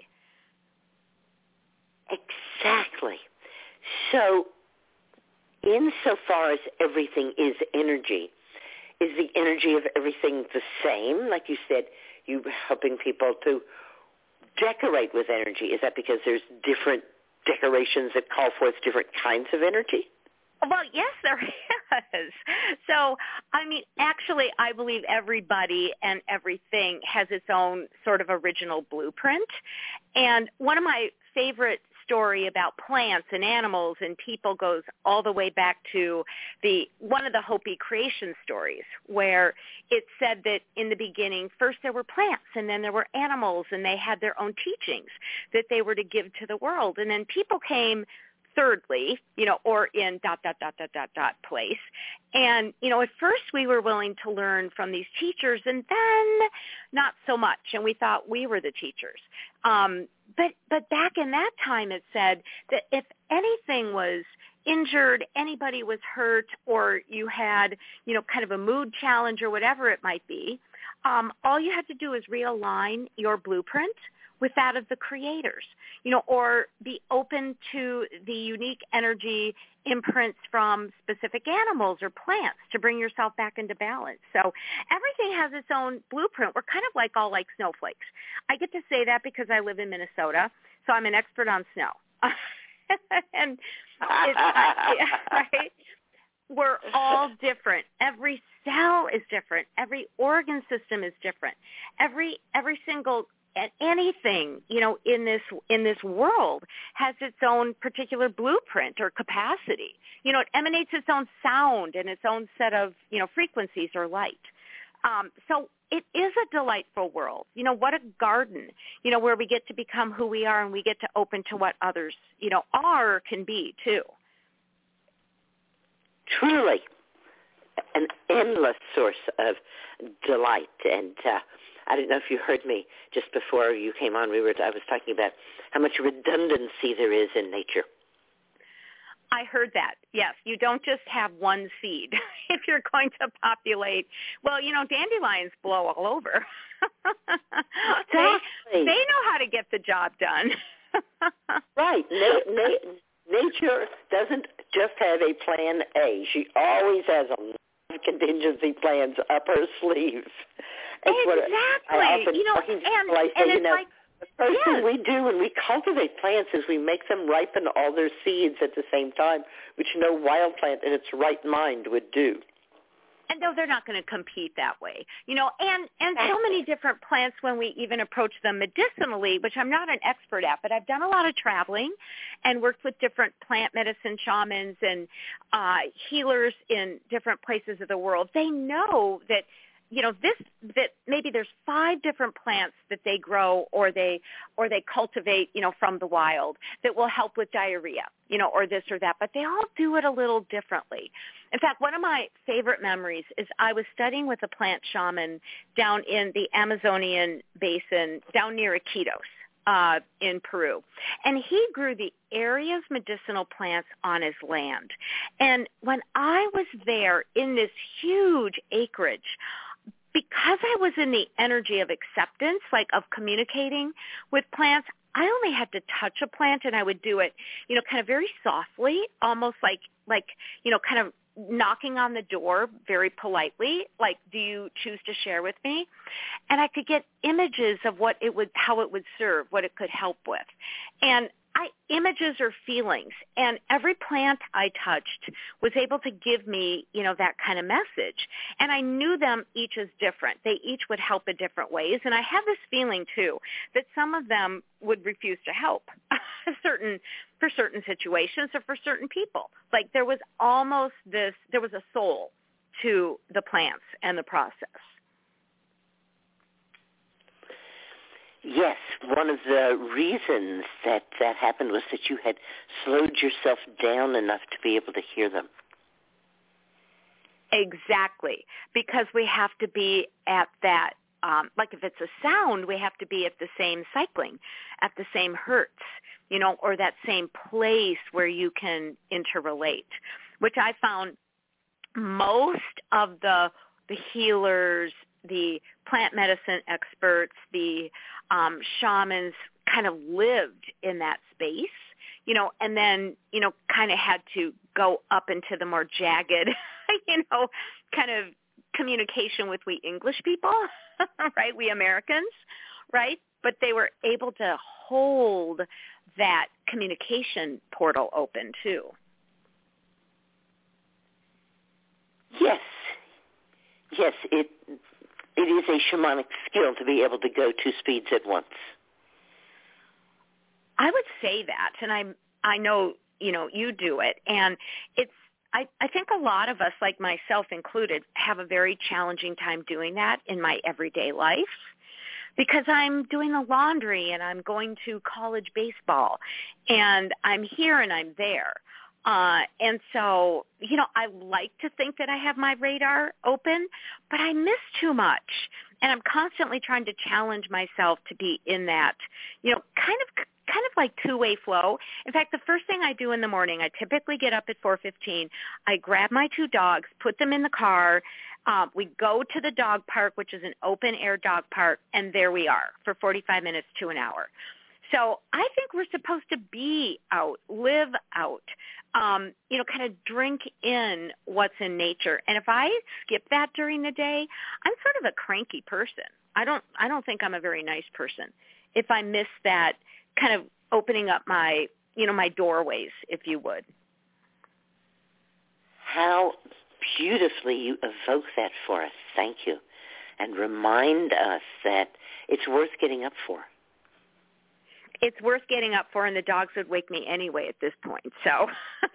Exactly. So, insofar as everything is energy, is the energy of everything the same? Like you said, you're helping people to decorate with energy. Is that because there's different decorations that call forth different kinds of energy? Well, yes, there is. So, I mean, actually, I believe everybody and everything has its own sort of original blueprint. And one of my favorite story about plants and animals and people goes all the way back to the one of the Hopi creation stories, where it said that in the beginning, first there were plants and then there were animals, and they had their own teachings that they were to give to the world. And then people came thirdly, you know, or in dot, dot, dot, dot, dot, dot place. And, you know, at first we were willing to learn from these teachers, and then not so much. And we thought we were the teachers. Um, but, but back in that time, it said that if anything was injured, anybody was hurt, or you had, you know, kind of a mood challenge or whatever it might be, um, all you had to do is realign your blueprint with that of the creators, you know, or be open to the unique energy imprints from specific animals or plants to bring yourself back into balance. So everything has its own blueprint. We're kind of like all like snowflakes. I get to say that because I live in Minnesota, so I'm an expert on snow. and it's, I, right? We're all different. Every cell is different. Every organ system is different. Every every single And anything, you know, in this in this world has its own particular blueprint or capacity. You know, it emanates its own sound and its own set of, you know, frequencies or light. Um, so it is a delightful world. You know, what a garden, you know, where we get to become who we are and we get to open to what others, you know, are or can be too. Truly an endless source of delight. And uh, I don't know if you heard me just before you came on. We were I was talking about how much redundancy there is in nature. I heard that. Yes, you don't just have one seed if you're going to populate. Well, you know, dandelions blow all over. Exactly. they, they know how to get the job done. Right. Na- na- nature doesn't just have a plan A. She always has a lot of contingency plans up her sleeve. That's exactly. What I often you know, talking to and, people, I say, and you it's know, like, the first yes. thing we do when we cultivate plants is we make them ripen all their seeds at the same time, which no wild plant in its right mind would do. And though they're not going to compete that way, you know, and, and so many different plants when we even approach them medicinally, which I'm not an expert at, but I've done a lot of traveling and worked with different plant medicine shamans and uh, healers in different places of the world. They know that you know, this that maybe there's five different plants that they grow or they or they cultivate, you know, from the wild that will help with diarrhea, you know, or this or that, but they all do it a little differently. In fact, one of my favorite memories is I was studying with a plant shaman down in the Amazonian basin, down near Iquitos. Uh, in Peru. And he grew the area's medicinal plants on his land. And when I was there in this huge acreage, because I was in the energy of acceptance, like of communicating with plants, I only had to touch a plant and I would do it, you know, kind of very softly, almost like, like, you know, kind of knocking on the door very politely, like, do you choose to share with me? And I could get images of what it would, how it would serve, what it could help with. And I, images are feelings, and every plant I touched was able to give me, you know, that kind of message. And I knew them each as different. They each would help in different ways. And I have this feeling, too, that some of them would refuse to help certain for certain situations or for certain people. Like there was almost this, there was a soul to the plants and the process. Yes, one of the reasons that that happened was that you had slowed yourself down enough to be able to hear them. Exactly, because we have to be at that, um, like if it's a sound, we have to be at the same cycling, at the same hertz, you know, or that same place where you can interrelate, which I found most of the the healers, the plant medicine experts, the um, shamans kind of lived in that space, you know, and then, you know, kind of had to go up into the more jagged, you know, kind of communication with we English people, right, we Americans, right? But they were able to hold that communication portal open, too. Yes. Yes, it it is a shamanic skill to be able to go two speeds at once. I would say that, and I I know, you know, you do it, and it's I, I think a lot of us, like myself included, have a very challenging time doing that in my everyday life because I'm doing the laundry and I'm going to college baseball and I'm here and I'm there. Uh, and so, you know, I like to think that I have my radar open, but I miss too much. And I'm constantly trying to challenge myself to be in that, you know, kind of kind of like two-way flow. In fact, the first thing I do in the morning, I typically get up at four fifteen. I grab my two dogs, put them in the car. Um, we go to the dog park, which is an open-air dog park, and there we are for forty-five minutes to an hour. So I think we're supposed to be out, live out, um, you know, kind of drink in what's in nature. And if I skip that during the day, I'm sort of a cranky person. I don't, I don't think I'm a very nice person if I miss that kind of opening up my, you know, my doorways, if you would. How beautifully you evoke that for us. Thank you. And remind us that it's worth getting up for. It's worth getting up for, and the dogs would wake me anyway at this point. So,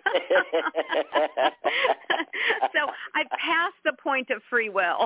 so I passed the point of free will.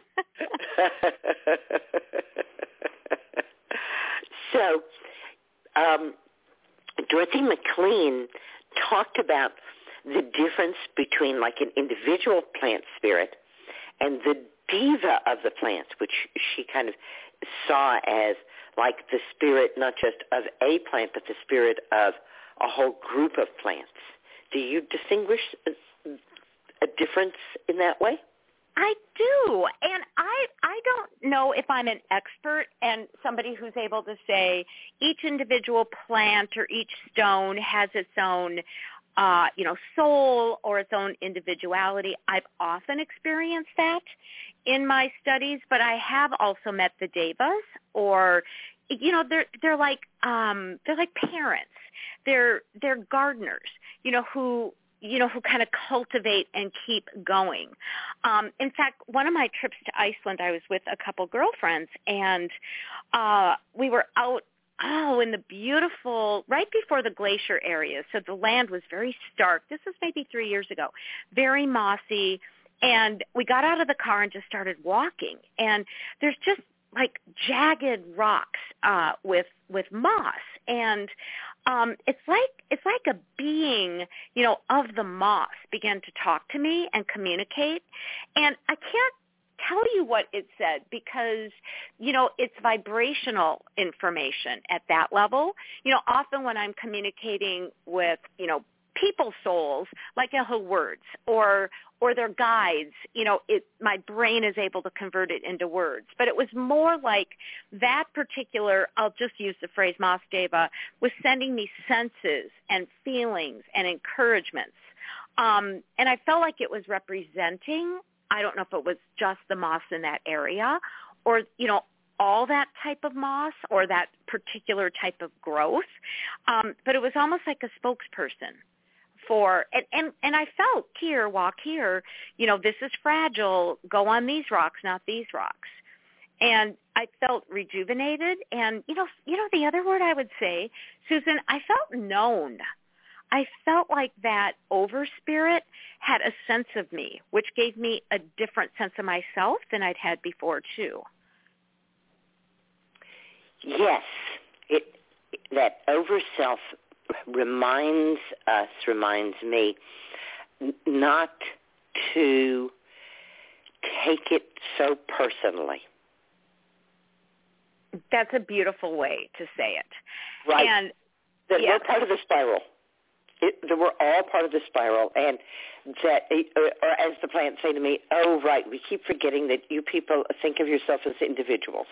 So, um, Dorothy McLean talked about the difference between like an individual plant spirit and the diva of the plants, which she kind of saw as like the spirit not just of a plant, but the spirit of a whole group of plants. Do you distinguish a difference in that way? I do, and I I don't know if I'm an expert and somebody who's able to say each individual plant or each stone has its own, uh, you know, soul or its own individuality. I've often experienced that in my studies, but I have also met the devas, or, you know, they're they're like um, they're like parents. They're they're gardeners, you know, who. you know, who kind of cultivate and keep going. Um, in fact, one of my trips to Iceland, I was with a couple girlfriends, and uh, we were out, oh, in the beautiful, right before the glacier area. So the land was very stark. This was maybe three years ago. Very mossy. And we got out of the car and just started walking. And there's just like jagged rocks uh, with with moss, and um, it's like it's like a being, you know, of the moss began to talk to me and communicate. And I can't tell you what it said because, you know, it's vibrational information at that level. You know, often when I'm communicating with, you know, people souls, like I hear words or or their guides, you know, it my brain is able to convert it into words. But it was more like that particular, I'll just use the phrase Moss Deva, was sending me senses and feelings and encouragements. Um, and I felt like it was representing, I don't know if it was just the moss in that area or, you know, all that type of moss or that particular type of growth. Um, but it was almost like a spokesperson for, and, and, and I felt here, walk here, you know, this is fragile, go on these rocks, not these rocks. And I felt rejuvenated. And, you know, you know, the other word I would say, Susan, I felt known. I felt like that overspirit had a sense of me, which gave me a different sense of myself than I'd had before, too. Yes, it, that over self reminds us, reminds me, n- not to take it so personally. That's a beautiful way to say it. Right. And that yeah. we're part of the spiral. It, that we're all part of the spiral, and that, or, or as the plants say to me, oh, right, we keep forgetting that you people think of yourself as individuals.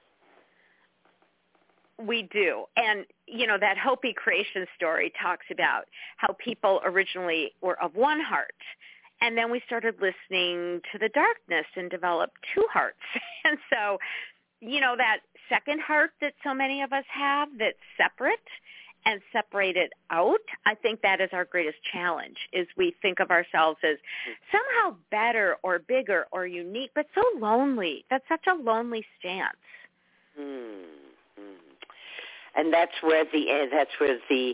We do. And, you know, that Hopi creation story talks about how people originally were of one heart. And then we started listening to the darkness and developed two hearts. And so, you know, that second heart that so many of us have that's separate and separated out, I think that is our greatest challenge, is we think of ourselves as somehow better or bigger or unique, but so lonely. That's such a lonely stance. Hmm. And that's where the that's where the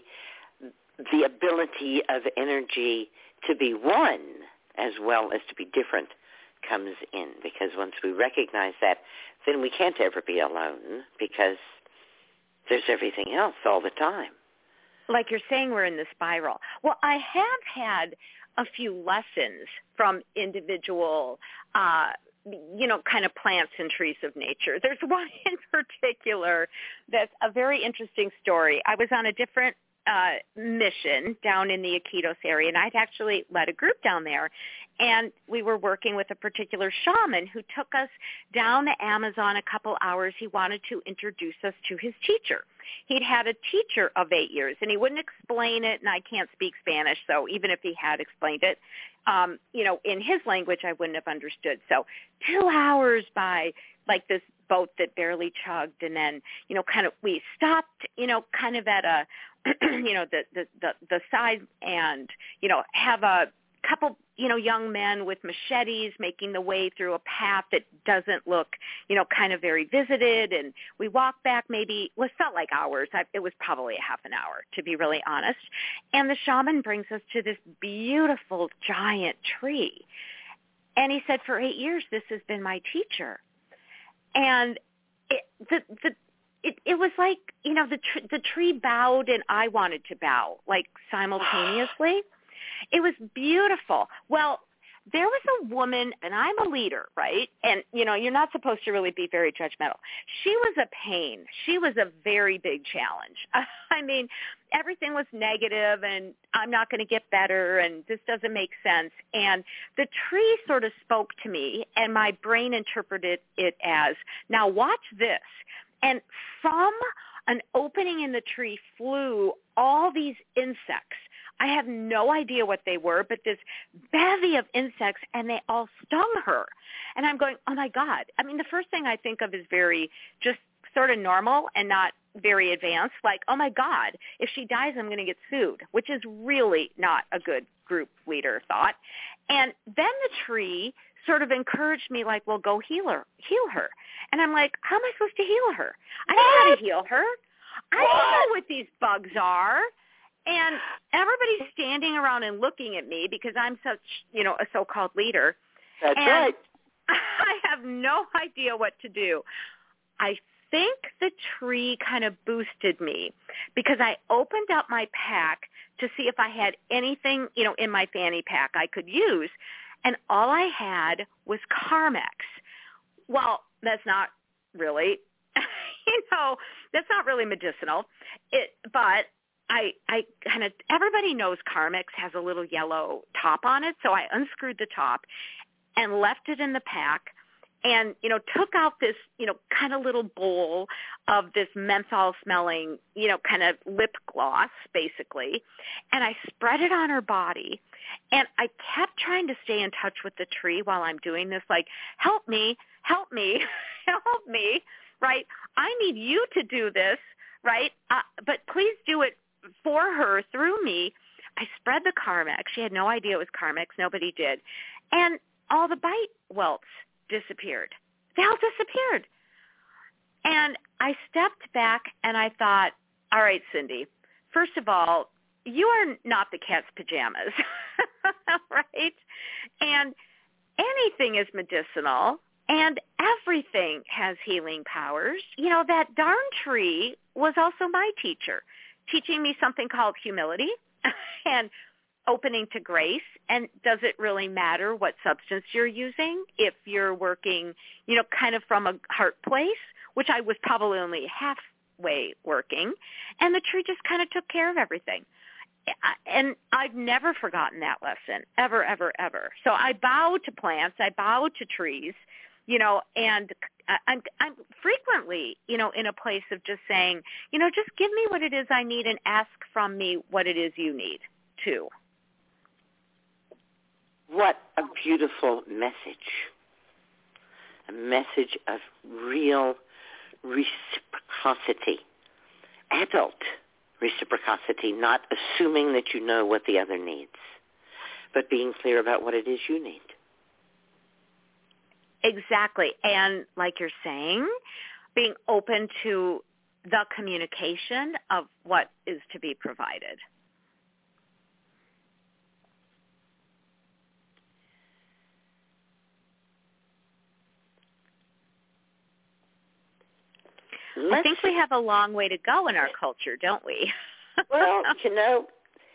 the ability of energy to be one as well as to be different comes in. Because once we recognize that, then we can't ever be alone because there's everything else all the time. Like you're saying, we're in the spiral. Well, I have had a few lessons from individual uh you know, kind of plants and trees of nature. There's one in particular that's a very interesting story. I was on a different uh, mission down in the Iquitos area, and I'd actually led a group down there, and we were working with a particular shaman who took us down the Amazon a couple hours. He wanted to introduce us to his teacher. He'd had a teacher of eight years, and he wouldn't explain it, and I can't speak Spanish, so even if he had explained it, um, you know, in his language, I wouldn't have understood. So two hours by, like, this boat that barely chugged, and then, you know, kind of we stopped, you know, kind of at a, you know, the, the, the, the side and, you know, have a couple, you know, young men with machetes making the way through a path that doesn't look, you know, kind of very visited. And we walked back maybe, well, it felt like hours. I, it was probably a half an hour, to be really honest. And the shaman brings us to this beautiful giant tree. And he said, for eight years, this has been my teacher. And it, the, the, it, it was like, you know, the, tr- the tree bowed and I wanted to bow, like simultaneously. It was beautiful. Well, there was a woman, and I'm a leader, right? And, you know, you're not supposed to really be very judgmental. She was a pain. She was a very big challenge. I mean, everything was negative, and I'm not going to get better, and this doesn't make sense. And the tree sort of spoke to me, and my brain interpreted it as, now watch this. And from an opening in the tree flew all these insects. I have no idea what they were, but this bevy of insects, and they all stung her. And I'm going, oh, my God. I mean, the first thing I think of is very just sort of normal and not very advanced, like, oh, my God, if she dies, I'm going to get sued, which is really not a good group leader thought. And then the tree sort of encouraged me, like, well, go heal her, heal her. And I'm like, how am I supposed to heal her? I don't know how to heal her. I don't know what these bugs are. And everybody's standing around and looking at me because I'm such, you know, a so-called leader. That's and right. I have no idea what to do. I think the tree kind of boosted me because I opened up my pack to see if I had anything, you know, in my fanny pack I could use, and all I had was Carmex. Well, that's not really, you know, that's not really medicinal. It, but I, I kind of, everybody knows Carmex has a little yellow top on it, so I unscrewed the top and left it in the pack and, you know, took out this, you know, kind of little bowl of this menthol smelling, you know, kind of lip gloss, basically, and I spread it on her body. And I kept trying to stay in touch with the tree while I'm doing this, like, help me, help me, help me, right? I need you to do this, right? Uh, but please do it for her through me. I spread the Carmex. She had no idea it was Carmex. Nobody did. And all the bite welts disappeared. They all disappeared. And I stepped back and I thought, all right, Cindy, first of all, you are not the cat's pajamas, right? And anything is medicinal and everything has healing powers. You know, that darn tree was also my teacher, teaching me something called humility and opening to grace. And does it really matter what substance you're using if you're working, you know, kind of from a heart place, which I was probably only halfway working, and the tree just kind of took care of everything. And I've never forgotten that lesson, ever, ever, ever. So I bow to plants, I bow to trees, you know, and I'm, I'm frequently, you know, in a place of just saying, you know, just give me what it is I need and ask from me what it is you need too. What a beautiful message. A message of real reciprocity. Adult reciprocity, not assuming that you know what the other needs, but being clear about what it is you need. Exactly. And like you're saying, being open to the communication of what is to be provided. Let's, I think we have a long way to go in our culture, don't we? Well, you know,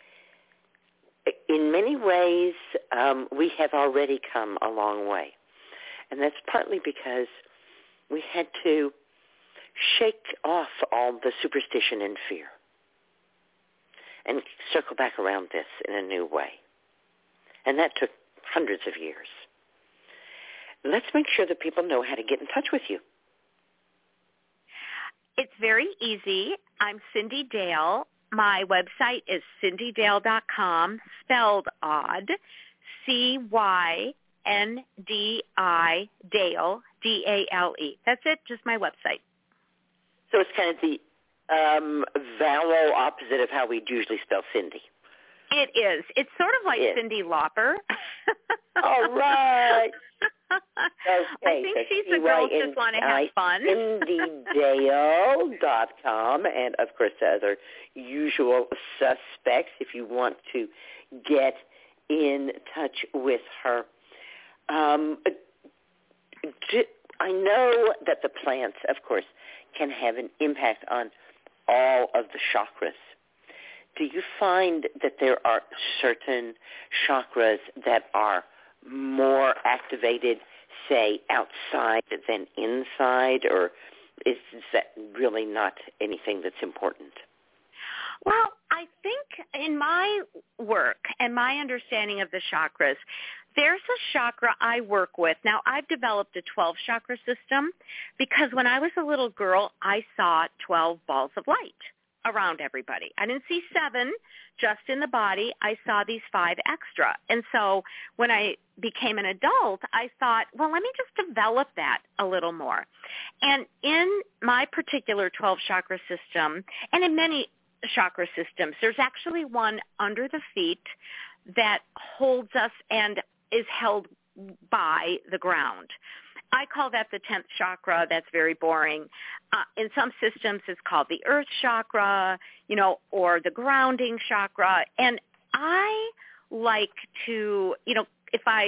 in many ways, um, we have already come a long way. And that's partly because we had to shake off all the superstition and fear and circle back around this in a new way. And that took hundreds of years. Let's make sure that people know how to get in touch with you. It's very easy. I'm Cindy Dale. My website is cindy dale dot com, spelled odd, C Y N D I, Dale, D A L E. That's it, just my website. So it's kind of the um, vowel opposite of how we'd usually spell Cindy. It is. It's sort of like it Cyndi Lauper. All right. Okay, I think so she's the girls just want to have fun. cindy dale dot com, and of course the other usual suspects if you want to get in touch with her. Um, I know that the plants, of course, can have an impact on all of the chakras. Do you find that there are certain chakras that are more activated, say, outside than inside, or is that really not anything that's important? Well, I think in my work and my understanding of the chakras, there's a chakra I work with. Now, I've developed a twelve-chakra system because when I was a little girl, I saw twelve balls of light around everybody. I didn't see seven just in the body. I saw these five extra. And so when I became an adult, I thought, well, let me just develop that a little more. And in my particular twelve-chakra system, and in many chakra systems, there's actually one under the feet that holds us and is held by the ground. I call that the tenth chakra. That's very boring. Uh, in some systems, it's called the earth chakra, you know, or the grounding chakra. And I like to, you know, if I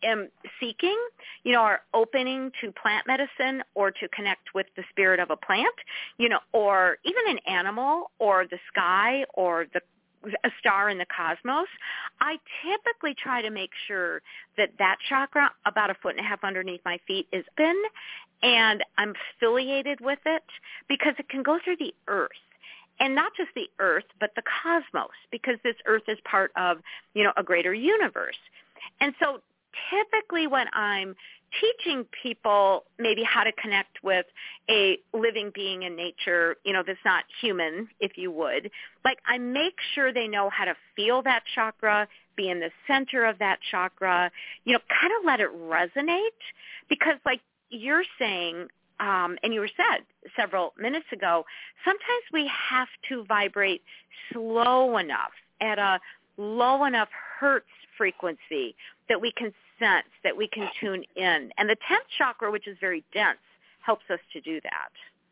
am seeking, you know, are opening to plant medicine or to connect with the spirit of a plant, you know, or even an animal or the sky or the a star in the cosmos, I typically try to make sure that that chakra, about a foot and a half underneath my feet, is open, and I'm affiliated with it because it can go through the earth. And not just the earth, but the cosmos, because this earth is part of, you know, a greater universe. And so typically when I'm teaching people maybe how to connect with a living being in nature, you know, that's not human, if you would, like I make sure they know how to feel that chakra, be in the center of that chakra, you know, kind of let it resonate, because like you're saying, um, and you were said several minutes ago, sometimes we have to vibrate slow enough at a low enough hertz frequency that we can sense, that we can tune in. And the tenth chakra, which is very dense, helps us to do that.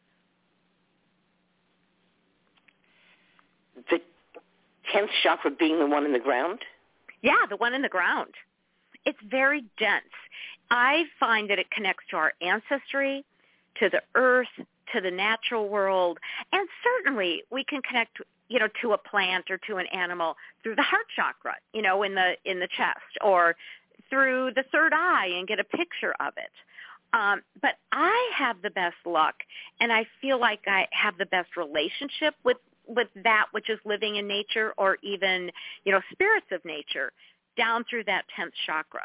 The tenth chakra being the one in the ground? Yeah, the one in the ground. It's very dense. I find that it connects to our ancestry, to the earth, to the natural world, and certainly we can connect, you know, to a plant or to an animal through the heart chakra, you know, in the in the chest, or through the third eye and get a picture of it. Um, but I have the best luck, and I feel like I have the best relationship with, with that which is living in nature, or even, you know, spirits of nature, down through that tenth chakra.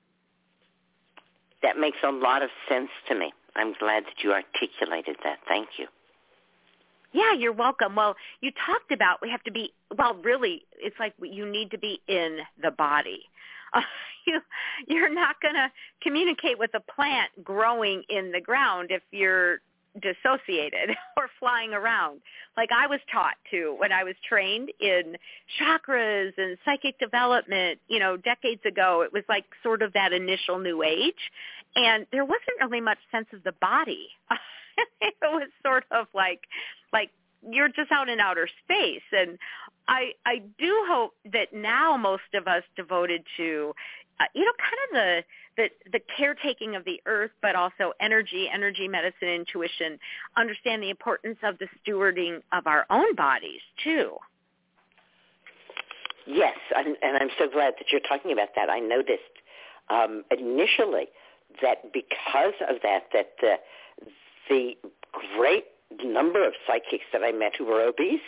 That makes a lot of sense to me. I'm glad that you articulated that. Thank you. Yeah, you're welcome. Well, you talked about we have to be, well, really, it's like you need to be in the body. Uh, you, you're not going to communicate with a plant growing in the ground if you're dissociated or flying around. Like I was taught to when I was trained in chakras and psychic development, you know, decades ago. It was like sort of that initial new age, and there wasn't really much sense of the body. It was sort of like, like you're just out in outer space. And I, I do hope that now most of us devoted to, uh, you know, kind of the, the, the caretaking of the earth, but also energy, energy medicine, intuition, understand the importance of the stewarding of our own bodies too. Yes, and, and I'm so glad that you're talking about that. I noticed um, initially that because of that, that the, the great number of psychics that I met who were obese.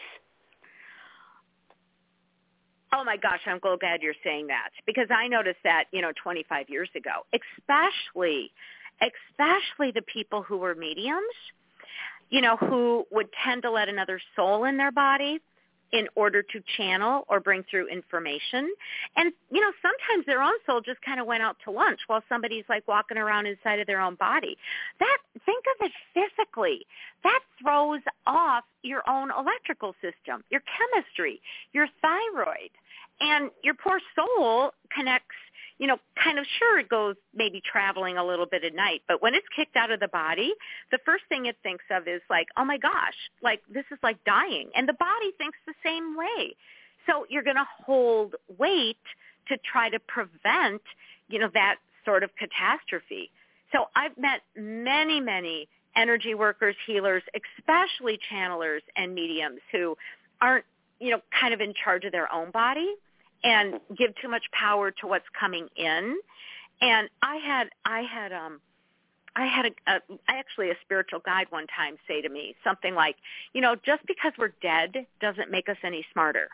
Oh my gosh, I'm so glad you're saying that, because I noticed that, you know, twenty-five years ago, especially, especially the people who were mediums, you know, who would tend to let another soul in their body in order to channel or bring through information. And, you know, sometimes their own soul just kind of went out to lunch while somebody's like walking around inside of their own body. That, think of it physically. That throws off your own electrical system, your chemistry, your thyroid. And your poor soul connects, you know, kind of, sure, it goes maybe traveling a little bit at night, but when it's kicked out of the body, the first thing it thinks of is like, oh my gosh, like this is like dying. And the body thinks the same way. So you're going to hold weight to try to prevent, you know, that sort of catastrophe. So I've met many, many energy workers, healers, especially channelers and mediums who aren't, you know, kind of in charge of their own body and give too much power to what's coming in. And I had, I had, um, I had a, a, actually a spiritual guide one time say to me something like, you know, just because we're dead doesn't make us any smarter.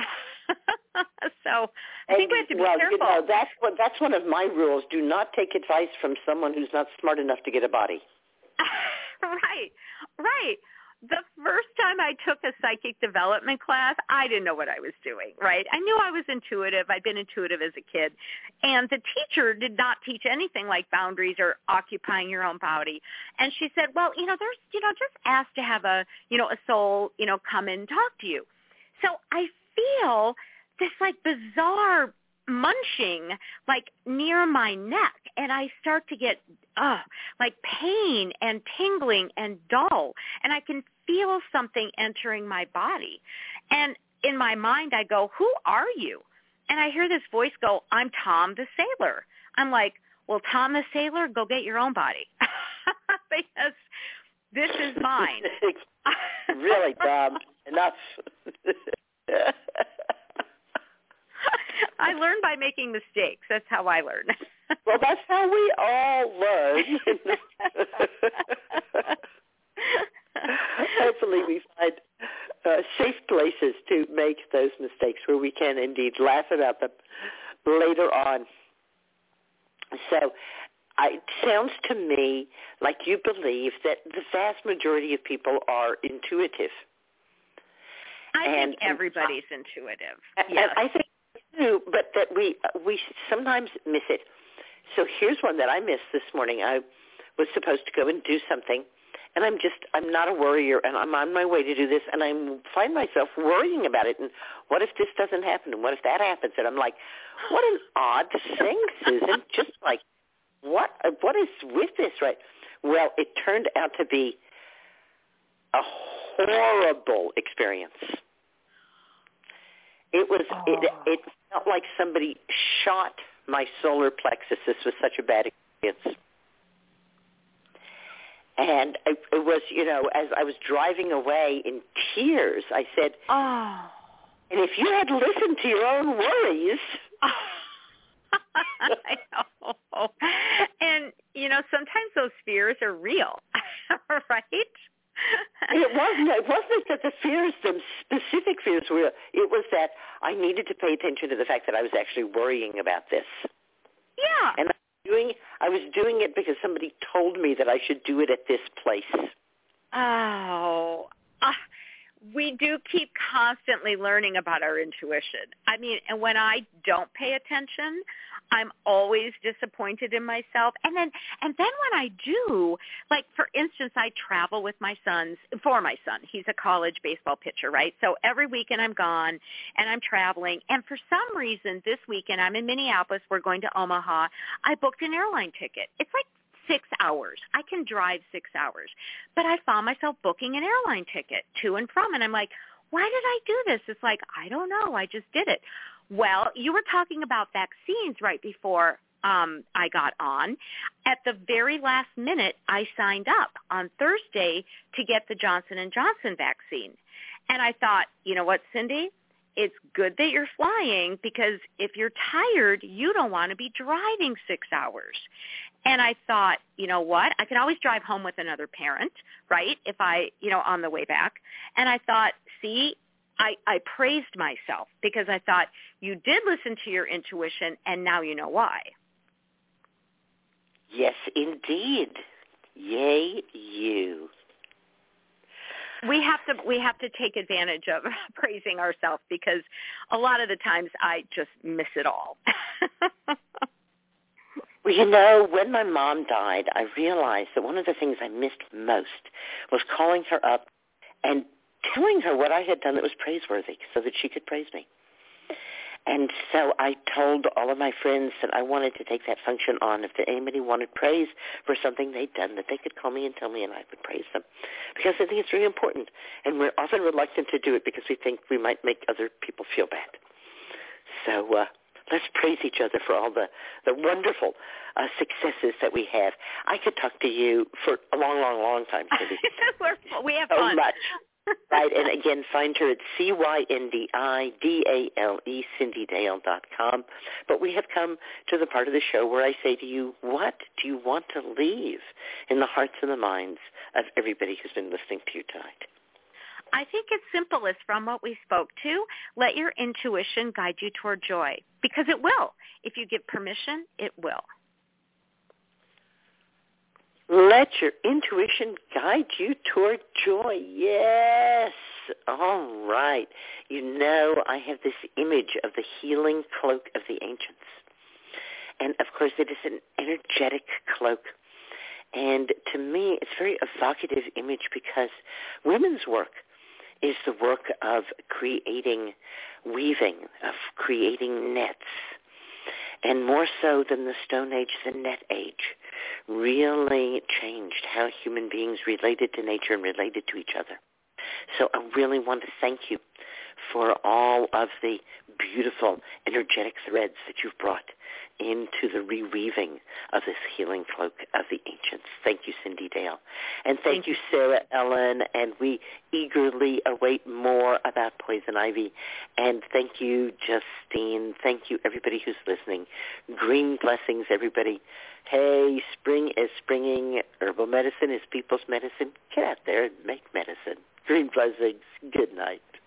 So I think we have to be well, careful. You know, that's what, that's one of my rules. Do not take advice from someone who's not smart enough to get a body. Right, right. The first time I took a psychic development class, I didn't know what I was doing, right? I knew I was intuitive. I'd been intuitive as a kid. And the teacher did not teach anything like boundaries or occupying your own body. And she said, well, you know, there's, you know, just ask to have a, you know, a soul, you know, come and talk to you. So I feel this like bizarre munching like near my neck, and I start to get uh, like pain and tingling and dull, and I can feel something entering my body. And in my mind I go, who are you? And I hear this voice go, I'm Tom the Sailor. I'm like, well, Thomas Saylor, go get your own body. Because this is mine. Really, Tom, enough. I learn by making mistakes. That's how I learn. Well, that's how we all learn. Hopefully we find uh, safe places to make those mistakes where we can indeed laugh about them later on. So I, it sounds to me like you believe that the vast majority of people are intuitive. I and, think everybody's and, intuitive. And yes. I think too, but that we we sometimes miss it. So here's one that I missed this morning. I was supposed to go and do something, and I'm just, I'm not a worrier, and I'm on my way to do this, and I find myself worrying about it, and what if this doesn't happen, and what if that happens? And I'm like, what an odd thing, Susan, just like, what what is with this, right? Well, it turned out to be a horrible experience. It was, oh. it, it felt like somebody shot my solar plexus. This was such a bad experience. And it, it was, you know, as I was driving away in tears, I said, oh. And if you had listened to your own worries. I know. And, you know, sometimes those fears are real, right? It wasn't. It wasn't that the fears, the specific fears were real. It was that I needed to pay attention to the fact that I was actually worrying about this. Yeah. And I was doing, I was doing it because somebody told me that I should do it at this place. Oh. Uh, we do keep constantly learning about our intuition. I mean, and when I don't pay attention, I'm always disappointed in myself. And then and then when I do, like, for instance, I travel with my sons, for my son. He's a college baseball pitcher, right? So every weekend I'm gone and I'm traveling. And for some reason this weekend I'm in Minneapolis. We're going to Omaha. I booked an airline ticket. It's like six hours. I can drive six hours. But I found myself booking an airline ticket to and from. And I'm like, why did I do this? It's like, I don't know. I just did it. Well, you were talking about vaccines right before um, I got on. At the very last minute, I signed up on Thursday to get the Johnson and Johnson vaccine. And I thought, you know what, Cindy? It's good that you're flying because if you're tired, you don't want to be driving six hours. And I thought, you know what? I can always drive home with another parent, right, if I, you know, on the way back. And I thought, see, I, I praised myself because I thought you did listen to your intuition, and now you know why. Yes, indeed. Yay, you. We have to we have to take advantage of praising ourselves because a lot of the times I just miss it all. Well, you know, when my mom died, I realized that one of the things I missed most was calling her up and telling her what I had done that was praiseworthy so that she could praise me. And so I told all of my friends that I wanted to take that function on. If anybody wanted praise for something they'd done, that they could call me and tell me and I would praise them. Because I think it's very important. And we're often reluctant to do it because we think we might make other people feel bad. So uh, let's praise each other for all the, the wonderful uh, successes that we have. I could talk to you for a long, long, long time, Cindy. we have so fun. much. Right, and again, find her at C Y N D I D A L E, Cindy Dale dot com. But we have come to the part of the show where I say to you, what do you want to leave in the hearts and the minds of everybody who's been listening to you tonight? I think it's simplest from what we spoke to. Let your intuition guide you toward joy, because it will. If you give permission, it will. Let your intuition guide you toward joy. Yes. All right. You know, I have this image of the healing cloak of the ancients. And, of course, it is an energetic cloak. And to me, it's a very evocative image because women's work is the work of creating weaving, of creating nets. And more so than the Stone Age, the Net Age really changed how human beings related to nature and related to each other. So I really want to thank you for all of the beautiful energetic threads that you've brought into the reweaving of this healing cloak of the ancients. Thank you, Cyndi Dale. And thank, thank you, Sarah Ellen. And we eagerly await more about poison ivy. And thank you, Justine. Thank you, everybody who's listening. Green blessings, everybody. Hey, spring is springing. Herbal medicine is people's medicine. Get out there and make medicine. Green blessings. Good night.